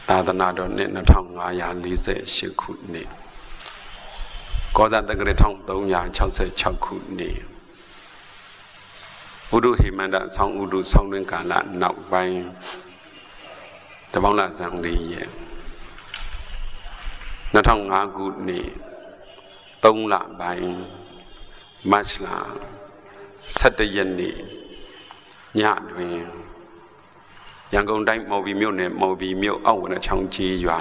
သာသနာတော်နှစ်2548ခုနှစ်ကောဇာတက္ကရာ1366ခုနှစ်ဘုဒ္ဓဟိမန္တဆောင်းဥဒုဆောင်းတွင်ကာလနောက်ပိုင်းတပေါင်းလဆန်းလေးရက်2005ခုနှစ်3လပိုင်းမတ်လ17ရက်နေ့ညတွင်ရန်ကုန်တိုင်းမော်ဘီမြို့နယ်မော်ဘီမြို့အောက်ဝနချောင်းကြီးရွာ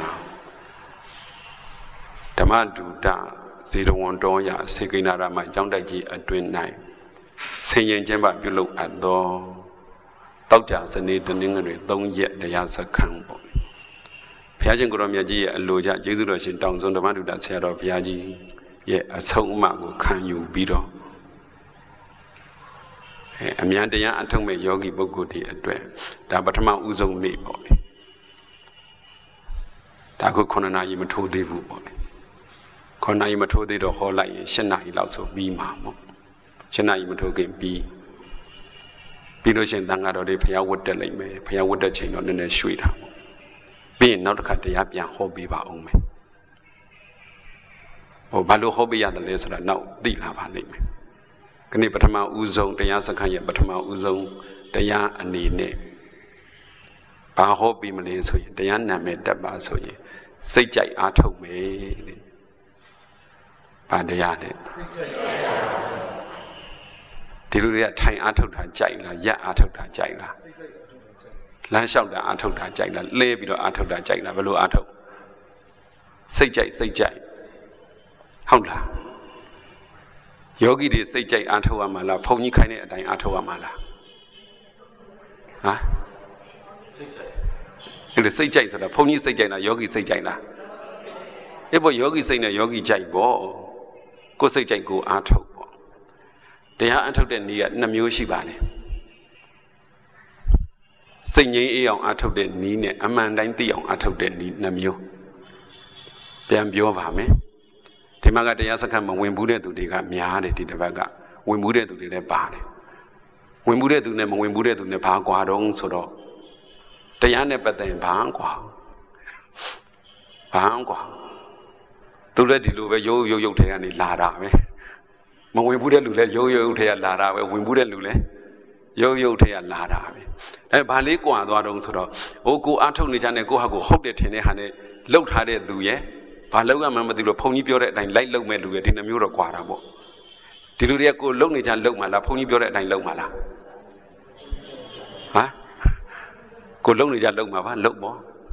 ဓမ္မဒုတဇေတဝန်တော်ရစေကိနာရမကျောင်းတိုက်ကြီးအတွင်၌ဆင်ရင်ကျင်းပပြုလုပ်အပ်သောတောက်ကြစနေတနင်္ဂနွေ3ရက်တရားစခန်းပေါ့ဘုရားရှင်ကိုရောမြတ်ကြီးရဲ့အလိုကြကျေးဇူးတော်ရှင်တောင်စွန်းဓမ္မဒုတဆရာတော်ဘုရားကြီးရဲ့အဆုံးအမကိုခံယူပြီးတော့အမြန်တရားအထုတ်မဲ့ယောဂီပုဂ္ဂိုလ်တွေအတွက်ဒါပထမဦးဆုံးနေ့ပေါ့လေဒါကို9နာရီမထိုးသေးဘူးပေါ့လေ9နာရီမထိုးသေးတော့ဟောလိုက်ရင်10နာရီလောက်ဆိုပြီးမှာပေါ့10နာရီမထိုးခင်ပြီးလို့ရှင်တန်ဃာတော်တွေဘုရားဝတ်တက်လိုက်မယ်ဘုရားဝတ်တက်ချိန်တော့နည်းနည်းရွှေ့တာပေါ့ပြီးရင်နောက်တစ်ခါတရားပြန်ဟောပေးပါအောင်မယ်ဘာလို့ဟောပေးရတယ်လဲဆိုတာနောက်သိလာပါလိမ့်မယ်ခဏပထမဦးဆုံးတရားစခန်းရဲ့ပထမဦးဆုံးတရားအနေနဲ့ဘာဟောပြီးမလဲဆိုရင်တရားနာမည်တက်ပါဆိုရင်စိတ်ကြိုက်အားထုတ်မယ်တဲ့ဘာတရားလဲဒီလိုတွေကထိုင်အားထုတ်တာကြိုက်လားရက်အားထုတ်တာကြိုက်လားလမ်းလျှောက်တာအားထုတ်တာကြိုက်လားလဲပြီးတော့အားထုတ်တာကြိုက်လားဘယ်လိုအားထုတ်စိတ်ကြိုက်ဟုတ်လားယောဂီတွေစိတ်ကြိုက်အားထုတ်ရမှာလားဘုန်းကြီးခိုင်းတဲ့အတိုင်းအားထုတ်ရမှာလားစိတ်ကြိုက်ဆိုတာဘုန်းကြီးစိတ်ကြိုက်လားယောဂီစိတ်ကြိုက်လားဘောယောဂီစိတ်နဲ့ယောဂီကြိုက်ပေါ့ကိုယ်စိတ်ကြိုက်ကိုအားထုတ်ပေါ့တရားအားထုတ်တဲ့နည်းက2မျိုးရှိပါလေစိတ်ငြိမ်းအေးအောင်အားထုတ်တဲ့နည်းနဲ့အမှန်တိုင်းသိအောင်အားထုတ်တဲ့နည်း2မျိုးပြန်ပြောပါမယ်ဒီမှာကတရားစခန်းမဝင်ဘူးတဲ့သူတွေကများတယ်ဒီတစ်ပတ်ကဝင်ဘူးတဲ့သူတွေလည်းပါတယ်ဝင်ဘူးတဲ့သူနဲ့မဝင်ဘူးတဲ့သူနဲ့ဘာကွာတော့ဆိုတော့တရားနဲ့ပတ်သက်ရင်ဘာကွာသူလည်းဒီလိုပဲရုပ်ထဲကနေလာတာပဲမဝင်ဘူးတဲ့လူလည်းရုပ်ထဲကလာတာပဲဝင်ဘူးတဲ့လူလည်းရုပ်ထဲကလာတာပဲဘာလေးကွာသွားတော့ဆိုတော့ကိုအားထုတ်နေကြတဲ့ကိုဟာကိုဟုတ်တယ်ထင်တဲ့ဟာနဲ့လှုပ်ထားတဲ့သူရဲ့ဘာလောက်ရမှမသိလို့ဘုန်းကြီးပြောတဲ့အတိုင်းလိုက်လုံမဲ့လူရဲ့ဒီ2မျိုးတော့ကွာတာပေါ့ဒီလူတွေကကိုလုံနေကြလုံမှာလားဘုန်းကြီးပြောတဲ့အတိုင်းလုံမှာလားကိုလုံနေကြလုံမှာပါလုံပေါ့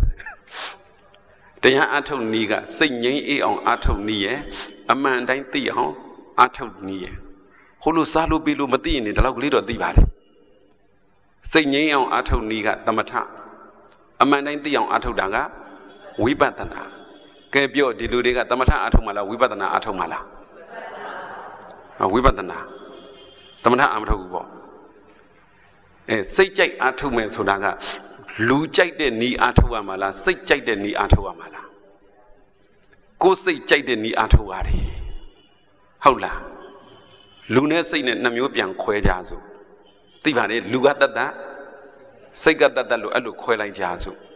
တရားအထုတ်နည်းကစိတ်ငြိမ်းအေးအောင်အထုတ်နည်းရဲ့အမှန်တိုင်းသိအောင်အထုတ်နည်းရဲ့ဟိုလိုစားလို့ပြီးလို့မသိရင်ဒီလောက်ကလေးတော့သိပါတယ်စိတ်ငြိမ်းအောင်အထုတ်နည်းကသမထအမှန်တိုင်းသိအောင်အထုတ်တာကဝိပဿနာကဲပြောဒီလူတွေကသမထအထုတ်မှလားဝိပဿနာအထုတ်မှလားဝိပဿနာသမထအမထုတ်ဘူးပေါ့စိတ်ကြိုက်အထုတ်မယ်ဆိုတာကလူကြိုက်တဲ့နီးအထုတ်ရမှာလားစိတ်ကြိုက်တဲ့နီးအထုတ်ရမှာလားကိုယ်စိတ်ကြိုက်တဲ့နီးအထုတ်ရတယ်ဟုတ်လားလူနဲ့စိတ်နဲ့2မျိုးပြန်ခွဲကြစို့သိပါလေလူကတတ်တတ်စိတ်ကတတ်တတ်လို့အဲ့လိုခွဲလိုက်ကြစို့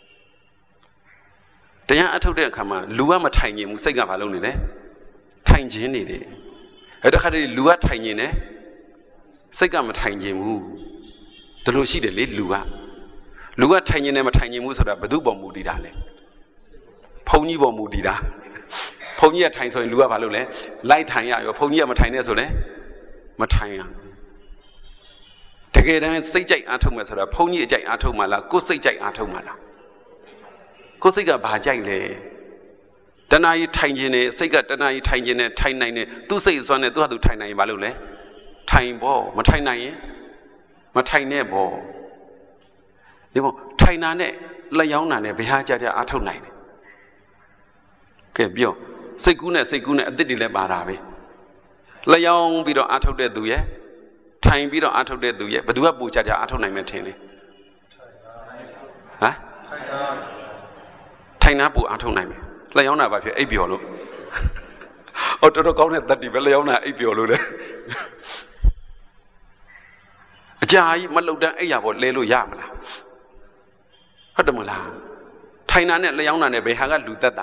တရားအထုတ်တဲ့အခါမှာလူကမထိုင်ခြင်းဘူးစိတ်ကဘာလုပ်နေလဲထိုင်ခြင်းနေတယ်အဲ့တခါတည်းလူကထိုင်ခြင်းနဲ့စိတ်ကမထိုင်ခြင်းဘူးဒီလိုရှိတယ်လေလူကထိုင်ခြင်းနဲ့မထိုင်ခြင်းဘူးဆိုတာဘယ်သူပေါ်မူတည်တာလဲဘုန်းကြီးပေါ်မူတည်တာဘုန်းကြီးကထိုင်ဆိုရင်လူကဘာလုပ်လဲလိုက်ထိုင်ရရောဘုန်းကြီးကမထိုင်နဲ့ဆိုလဲမထိုင်ရတကယ်တမ်းစိတ်ကြိုက်အားထုတ်မယ်ဆိုတာဘုန်းကြီးအကြိုက်အားထုတ်မှလားကိုယ်စိတ်ကြိုက်အားထုတ်မှလားကိုယ်စိတ်ကဘာကြိုက်လဲတဏှာကြီးထိုင်ခြင်းနဲ့စိတ်ကတဏှာကြီးထိုင်ခြင်းနဲ့ထိုင်နိုင်တယ်သူ့စိတ်အစွမ်းနဲ့သူ့ဟာသူထိုင်နိုင်ရင်ဘာလုပ်လဲထိုင်ပေါ့မထိုင်နိုင်ရင်မထိုင်နဲ့ပေါ့ဒီပေါ့ထိုင်တာနဲ့လက်ယောင်းတာနဲ့ဘယ်ဟာကြအားထုတ်နိုင်လဲကဲပြောစိတ်ကူးနဲ့အသစ်တွေလည်းပါတာပဲလက်ယောင်းပြီးတော့အားထုတ်တဲ့သူရဲ့ထိုင်ပြီးတော့အားထုတ်တဲ့သူရဲ့ဘယ်သူကပူကြအားထုတ်နိုင်မယ်ထင်လဲထိုင်နာပူအားထုတ်နိုင်မယ်လက်ယောင်းတာဘာဖြစ်အိပ်ပျော်လို့တော်တော်ကောင်းတဲ့တတ်တီပဲလက်ယောင်းတာအိပ်ပျော်လို့လေအကြာကြီးမလှုပ်တန်းအိပ်ရဖို့လဲလို့ရမလားဟုတ်တယ်မလားထိုင်တာနဲ့လျောင်းတာနဲ့ဘယ်ဟာကလူသက်တာ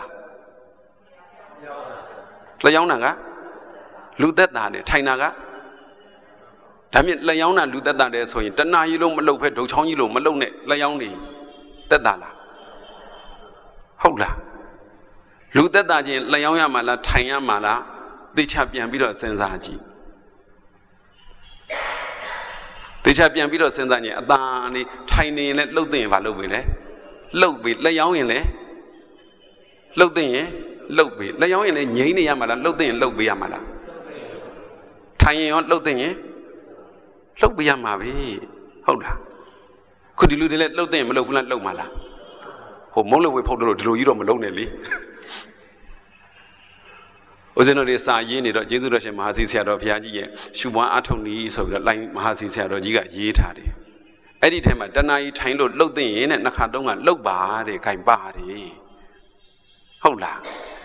လျောင်းတာကလူသက်တာနဲ့ထိုင်တာကဒါမြင်လျောင်းတာလူသက်တာတဲ့ဆိုရင်တဏှာကြီးလုံးမလှုပ်ဖဲဒုတ်ချောင်းကြီးလုံးမလှုပ်နဲ့လျောင်းနေသက်တာလားဟုတ်လားလူသက်တာချင်းလျောင်းရမှာလားထိုင်ရမှာလားသိချပြန်ပြီးတော့စဉ်းစားကြည့်သိချပြန်ပြီးတော့စဉ်းစားကြည့်အသာနေထိုင်နေရင်လည်းလှုပ်သိရင်ဘာလုပ်ပြီလဲလှုပ်ပြီလျောင်းရင်လည်းလှုပ်သိရင်လှုပ်ပြီလျောင်းရင်လည်းငြိမ်းနေရမှာလားလှုပ်သိရင်လှုပ်ပေးရမှာလားထိုင်ရင်ရောလှုပ်သိရင်လှုပ်ပေးရမှာပဲဟုတ်လားခုဒီလူတွေလည်းလှုပ်သိရင်မလှုပ်ဘူးလားလှုပ်မှာလားဟိုမုန်းလို့ဝေဖုတ်လို့ဒီလိုကြီးတော့မလုံးနဲ့လေဦးဇင်းတို့တွေစာရေးနေတော့ကျေးဇူးတော်ရှင်မဟာစီဆရာတော်ဘုရားကြီးရဲ့ရှုပွားအထုံနည်းဆိုပြီးတော့လိုင်းမဟာစီဆရာတော်ကြီးကရေးထားတယ်အဲ့ဒီထဲမှာတဏှာကြီးထိုင်လို့လှုပ်သိရင်နဲ့နှခါတုံးကလှုပ်ပါတဲ့ခိုင်ပါတယ်ဟုတ်လား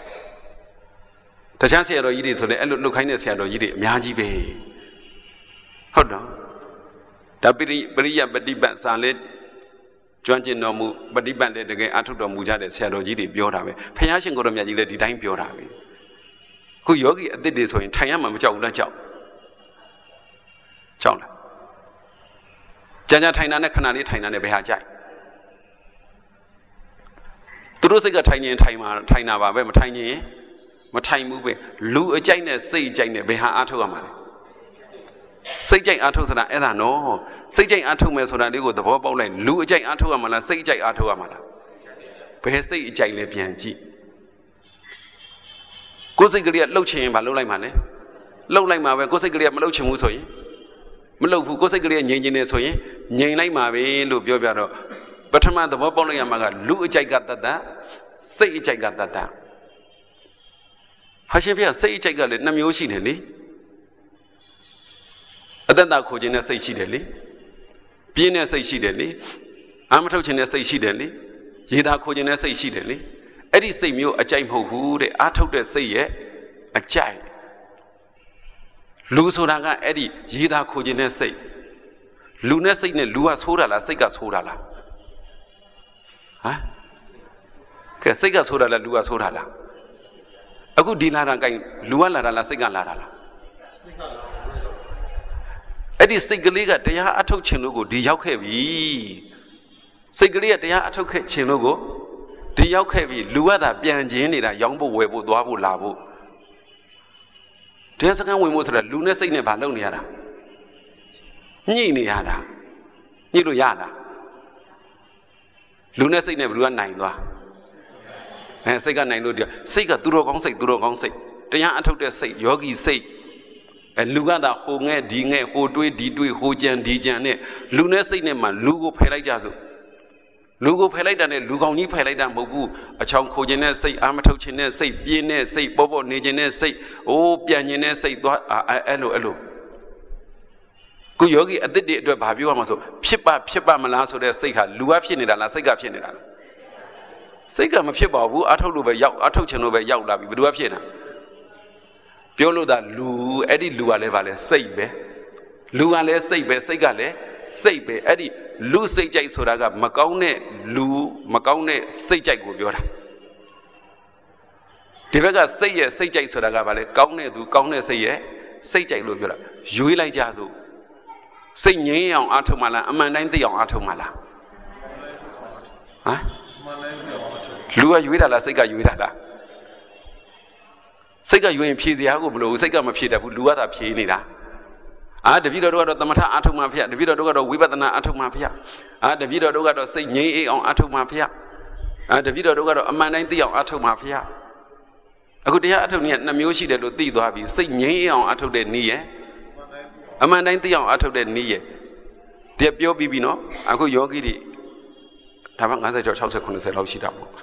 တခြားဆရာတော်ကြီးတွေဆိုလည်းအဲ့လိုလှုပ်ခိုင်းတဲ့ဆရာတော်ကြီးတွေအများကြီးပဲဟုတ်တော့ဒါပရိယပฏิပတ်စာလေးကျွမ်းကျင်တော်မူပฏิပတ်တဲ့တကယ်အထုတော်မူကြတဲ့ဆရာတော်ကြီးတွေပြောတာပဲဘုရားရှင်ကိုယ်တော်မြတ်ကြီးလည်းဒီတိုင်းပြောတာပဲခုယောဂီအသစ်တွေဆိုရင်ထိုင်ရမှာမကြောက်ဘူးလားကြောက်လားကြာထိုင်တာနဲ့ခဏလေးထိုင်တာနဲ့ဘယ်ဟာကြိုက်သူတို့စိတ်ကထိုင်ရင်ထိုင်တာပါပဲမထိုင်ရင်မထိုင်ဘူးပဲလူအကြိုက်နဲ့စိတ်အကြိုက်နဲ့ဘယ်ဟာအားထုတ်ရမှာလဲစိတ်ကြိုက်အားထုတ်ဆိုတာအဲ့ဒါနော်စိတ်ကြိုက်အားထုတ်မယ်ဆိုတာလေးကိုသဘောပေါက်လိုက်လူအကြိုက်အားထုတ်ရမှာလားစိတ်အကြိုက်အားထုတ်ရမှာလားဘယ်စိတ်အကြိုက်လဲပြန်ကြည့်ကိုယ်စိတ်ကလေးကလှုပ်ချင်ရင်မလှုပ်လိုက်မှာလဲလှုပ်လိုက်မှာပဲကိုယ်စိတ်ကလေးကမလှုပ်ချင်ဘူးဆိုရင်မလှုပ်ဘူးကိုယ်စိတ်ကလေးကငြိမ်နေဆိုရင်ငြိမ်လိုက်မှာပဲလို့ပြောပြတော့ပထမသဘောပေါက်လိုက်ရမှာကလူအကြိုက်ကတတ်တာစိတ်အကြိုက်ကတတ်တာဟာရှင်ဖေကစိတ်အကြိုက်ကလည်း2မျိုးရှိတယ်လေအတ္တခိုခြင်းနဲ့စိတ်ရှိတယ်လေပြင်းတဲ့စိတ်ရှိတယ်လေအာမထုတ်ခြင်းနဲ့စိတ်ရှိတယ်လေရေသာခိုခြင်းနဲ့စိတ်ရှိတယ်လေအဲ့ဒီစိတ်မျိုးအကြိုက်မဟုတ်ဘူးတဲ့အာထုတ်တဲ့စိတ်ရဲ့အကြိုက်လူဆိုတာကအဲ့ဒီရေသာခိုခြင်းနဲ့စိတ်လူနဲ့စိတ်နဲ့လူကဆိုးတာလားစိတ်ကဆိုးတာလားဟမ်ကဲစိတ်ကဆိုးတာလားလူကဆိုးတာလားအခုဒီလာတာကလူကလာတာလားစိတ်ကလာတာလားစိတ်ကလာအဲ့ဒီစိတ်ကလေးကတရားအထုတ်ခြင်းလို့ကိုဒီရောက်ခဲ့ပြီစိတ်ကလေးကတရားအထုတ်ခဲ့ခြင်းလို့ကိုဒီရောက်ခဲ့ပြီလူကသာပြန်ခြင်းနေတာရောင်းဖို့ဝယ်ဖို့သွားဖို့လာဖို့တရားစခန်းဝင်ဖို့ဆိုတာလူနဲ့စိတ်နဲ့ဘာလုပ်နေရတာညှိနေရတာညှိလို့ရလားလူနဲ့စိတ်နဲ့ဘယ်သူကနိုင်သွားစိတ်ကနိုင်လို့စိတ်ကသူတော်ကောင်းစိတ်တရားအထုတ်တဲ့စိတ်ယောဂီစိတ်လူကသာဟိုငဲ့ဒီငဲ့ဟိုတွေးဒီတွေးဟိုကြံဒီကြံနဲ့လူနဲ့စိတ်နဲ့မှလူကိုဖယ်လိုက်ကြစို့လူကိုဖယ်လိုက်တာနဲ့လူကောင်ကြီးဖယ်လိုက်တာမဟုတ်ဘူးအချောင်ခိုခြင်းနဲ့စိတ်အာမထုတ်ခြင်းနဲ့စိတ်ပြင်းနဲ့စိတ်ပေါ့နေခြင်းနဲ့စိတ်ပြန်ခြင်းနဲ့စိတ်သွားအဲ့လိုကိုယောဂီအသစ်တွေအတွက်ဘာပြောရမှာဆိုဖြစ်ပါမလားဆိုတဲ့စိတ်ဟာလူကဖြစ်နေတာလားစိတ်ကဖြစ်နေတာလားစိတ်ကမဖြစ်ပါဘူးအာထုတ်လို့ပဲရောက်အာထုတ်ခြင်းလို့ပဲရောက်လာပြီဘယ်သူကဖြစ်နေတာပြောလို့သာလူအဲ့ဒီလူကလည်းဗာလဲစိတ်ပဲလူကလည်းစိတ်ပဲစိတ်ကလည်းစိတ်ပဲအဲ့ဒီလူစိတ်ကြိုက်ဆိုတာကမကောင်းတဲ့လူမကောင်းတဲ့စိတ်ကြိုက်ကိုပြောတာဒီဘက်ကစိတ်ရဲ့စိတ်ကြိုက်ဆိုတာကဗာလဲကောင်းတဲ့သူကောင်းတဲ့စိတ်ရဲ့စိတ်ကြိုက်လို့ပြောတာရွေးလိုက်ကြစို့စိတ်ငြိမ်းအောင်အားထုတ်မှလားအမှန်တိုင်းသိအောင်အားထုတ်မှလားဟမ်လူကရွေးတာလားစိတ်ကရွေးတာလားစိတ်ကရွေးရင်ဖြေစရာကိုမလိုဘူးစိတ်ကမဖြေတတ်ဘူးလူကသာဖြေနေတာတပည့်တော်တို့ကတော့သမထအားထုတ်မှဖေတပည့်တော်တို့ကတော့ဝိပဿနာအားထုတ်မှဖေတပည့်တော်တို့ကတော့စိတ်ငြိမ်းအေးအောင်အားထုတ်မှဖေတပည့်တော်တို့ကတော့အမှန်တိုင်းသိအောင်အားထုတ်မှဖေအခုတရားအားထုတ်နည်း2မျိုးရှိတယ်လို့သိသွားပြီစိတ်ငြိမ်းအေးအောင်အားထုတ်တဲ့နည်းရဲ့အမှန်တိုင်းသိအောင်အားထုတ်တဲ့နည်းရဲ့ဒီပြောပြီးပြီနော်အခုယောဂီတွေဒါမှ50ကျော်60 90လောက်ရှိတာပေါ့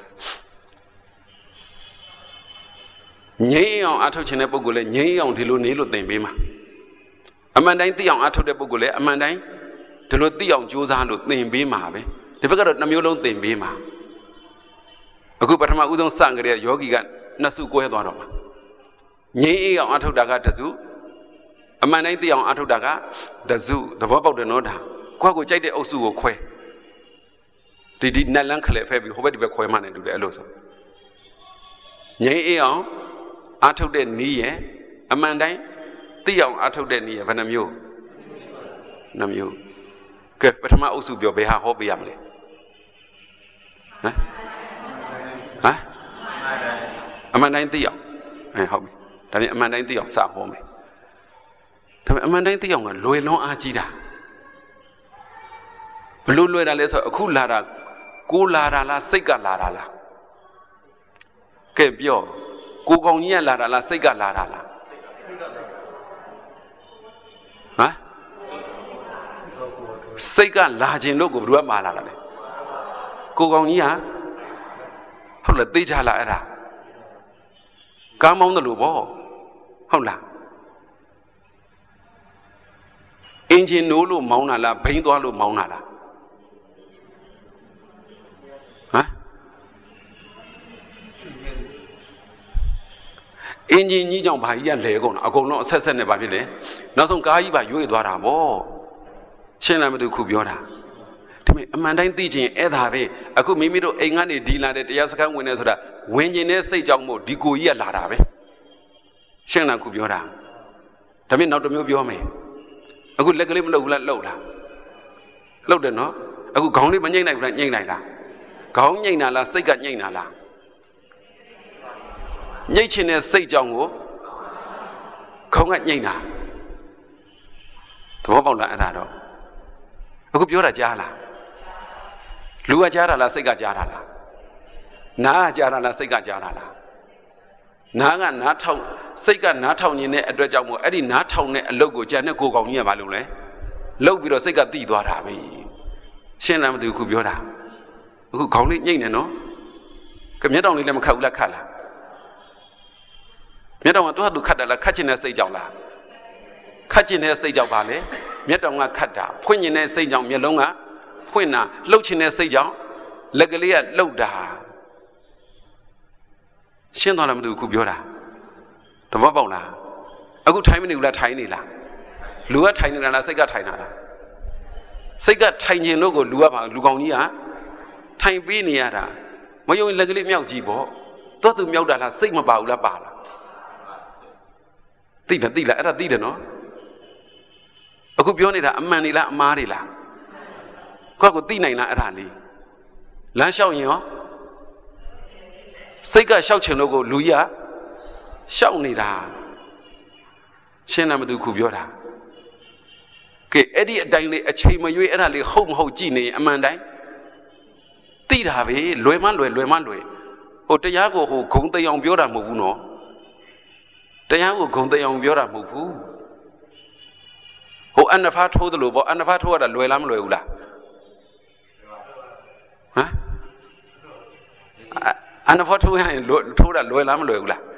ငြိမ်းအောင်အားထုတ်ခြင်းတဲ့ပုဂ္ဂိုလ်လည်းငြိမ်းအောင်ဒီလိုနေလို့သင်ပေးမှာအမှန်တိုင်းသိအောင်အားထုတ်တဲ့ပုဂ္ဂိုလ်လည်းအမှန်တိုင်းဒီလိုသိအောင်ကြိုးစားလို့သင်ပေးမှာပဲဒီဘက်ကတော့2မျိုးလုံးသင်ပေးမှာအခုပထမဦးဆုံးစကြတဲ့ယောဂီက2စုကွဲသွားတော့မှာငြိမ်းအေးအောင်အားထုတ်တာက1စုအမှန်တိုင်းသိအောင်အားထုတ်တာက1စုသဘောပေါက်တယ်နော်ဒါကိုယ့်ကိုကြိုက်တဲ့အုပ်စုကိုခွဲဒီနတ်လန်းခလဲဖဲပြီးဟိုဘက်ဒီဘက်ခွဲမှနေတူတယ်အဲ့လိုဆိုငြိမ်းအေးအောင်အားထုတ်တဲ့နည်းရဲ့အမှန်တိုင်းသိအောင်အားထုတ်တဲ့နည်းရဲ့ဘယ်နှမျိုးနှမျိုးကဲပထမအုပ်စုပြောဘယ်ဟာဟောပေးရမလဲဟမ်အမှန်တိုင်းသိအောင်ဟုတ်ပြီဒါပြင်အမှန်တိုင်းသိအောင်စဟောမယ်ဒါပေမဲ့အမှန်တိုင်းသိအောင်ကလွယ်လွန်းအားကြီးတာဘလို့လွယ်တာလဲဆိုအခုလာတာကိုလာတာလားစိတ်ကလာတာလားကဲပြောကိုကောင်ကြီးကလာတာလားစိတ်ကလာတာလားဟမ်စိတ်ကလာခြင်းလို့ကိုဘယ်သူကမှာလာတာလဲကိုကောင်ကြီးဟာဟုတ်လားသိကြလားအဲ့ဒါကားမောင်းတယ်လို့ပေါ့ဟုတ်လားအင်ဂျင်နိုးလို့မောင်းတာလားဘိန်းသွားလို့မောင်းတာလားဟမ်အင်ဂျင်ကြီးကြောင့်ဘာကြီးကလဲကုန်တာအကုန်လုံးအဆက်ဆက်နဲ့ဘာဖြစ်လဲနောက်ဆုံးကားကြီးပါရွေ့သွားတာပေါ့ရှင်းလားမသိခုပြောတာဒီမဲ့အမှန်တိုင်းသိချင်းအဲ့ဒါပဲအခုမိမိတို့အိမ်ကနေဒီလာတဲ့တရားစခန်းဝင်နေဆိုတာဝင်ကျင်တဲ့စိတ်ကြောင့်မို့ဒီကိုကြီးကလာတာပဲရှင်းလားခုပြောတာဒါမဲ့နောက်တစ်မျိုးပြောမယ်အခုလက်ကလေးမလှုပ်ဘူးလားလှုပ်လားလှုပ်တယ်နော်အခုခေါင်းလေးမညှိနိုင်ဘူးလားညှိနိုင်လားခေါင်းညှိတာလားစိတ်ကညှိတာလားညှိချင်တဲ့စိတ်ကြောင့်ကိုခေါင်းကညှိတာသဘောပေါက်လားအဲ့ဒါတော့အခုပြောတာကြားလားလူကကြားတာလားစိတ်ကကြားတာလားနားကကြားတာလားစိတ်ကကြားတာလားနားကနားထောင်စိတ်ကနားထောင်နေတဲ့အတွက်ကြောင့်မို့အဲ့ဒီနားထောင်တဲ့အလုပ်ကိုကြံတဲ့ကိုကောင်ကြီးကမလုပ်လဲလှုပ်ပြီးတော့စိတ်ကတိသွားတာပဲရှင်းလားမသိဘူးခုပြောတာအခုခေါင်းလေးညှိနေနော်ကမျက်တောင်လေးလည်းမခတ်ဘူးလားခတ်လားမျက်တောင်ကသူ့ခတ်တာလားခတ်ချင်တဲ့စိတ်ကြောင့်လားခတ်ချင်တဲ့စိတ်ကြောင့်ပါလေမျက်တောင်ကခတ်တာဖွင့်ချင်တဲ့စိတ်ကြောင့်မျက်လုံးကဖွင့်တာလှုပ်ချင်တဲ့စိတ်ကြောင့်လက်ကလေးကလှုပ်တာရှင်းသွားလားမသိဘူးခုပြောတာတဘောပေါက်လားအခုထိုင်မနေဘူးလားထိုင်နေလားလူကထိုင်နေတာလားစိတ်ကထိုင်တာလားစိတ်ကထိုင်ခြင်းလို့ကိုလူကပါလူကောင်ကြီးကထိုင်ပေးနေရတာမယုံလက်ကလေးမြောက်ကြည့်ပေါ့တော့သူမြောက်တာလားစိတ်မပါဘူးလားပါလားသိလားအဲ့ဒါသိတယ်နော်အခုပြောနေတာအမှန်နေလားအမှားတွေလားကိုယ့်ကိုသိနိုင်လားအဲ့ဒါလေးလမ်းလျှောက်ရင်ရောစိတ်ကလျှောက်ချင်လို့ကိုလူကြီးကလျှောက်နေတာရှင်းလားမသိခုပြောတာကဲအဲ့ဒီအတိုင်းလေးအချိန်မရွေးအဲ့ဒါလေးဟုတ်မဟုတ်ကြည့်နေရင်အမှန်တိုင်းသိတာပဲလွယ်မှလွယ်ဟိုတရားကိုဟိုဂုံသိအောင်ပြောတာမဟုတ်ဘူးနော်တရားကိုဂုံသိအောင်ပြောတာမဟုတ်ဘူးဟိုအနဖားထိုးတယ်လို့ပေါ့အနဖားထိုးရတာလွယ်လားမလွယ်ဘူးလားဟမ်အနဖားထိုးရရင်ထိုးတာလွယ်လားမလွယ်ဘူးလား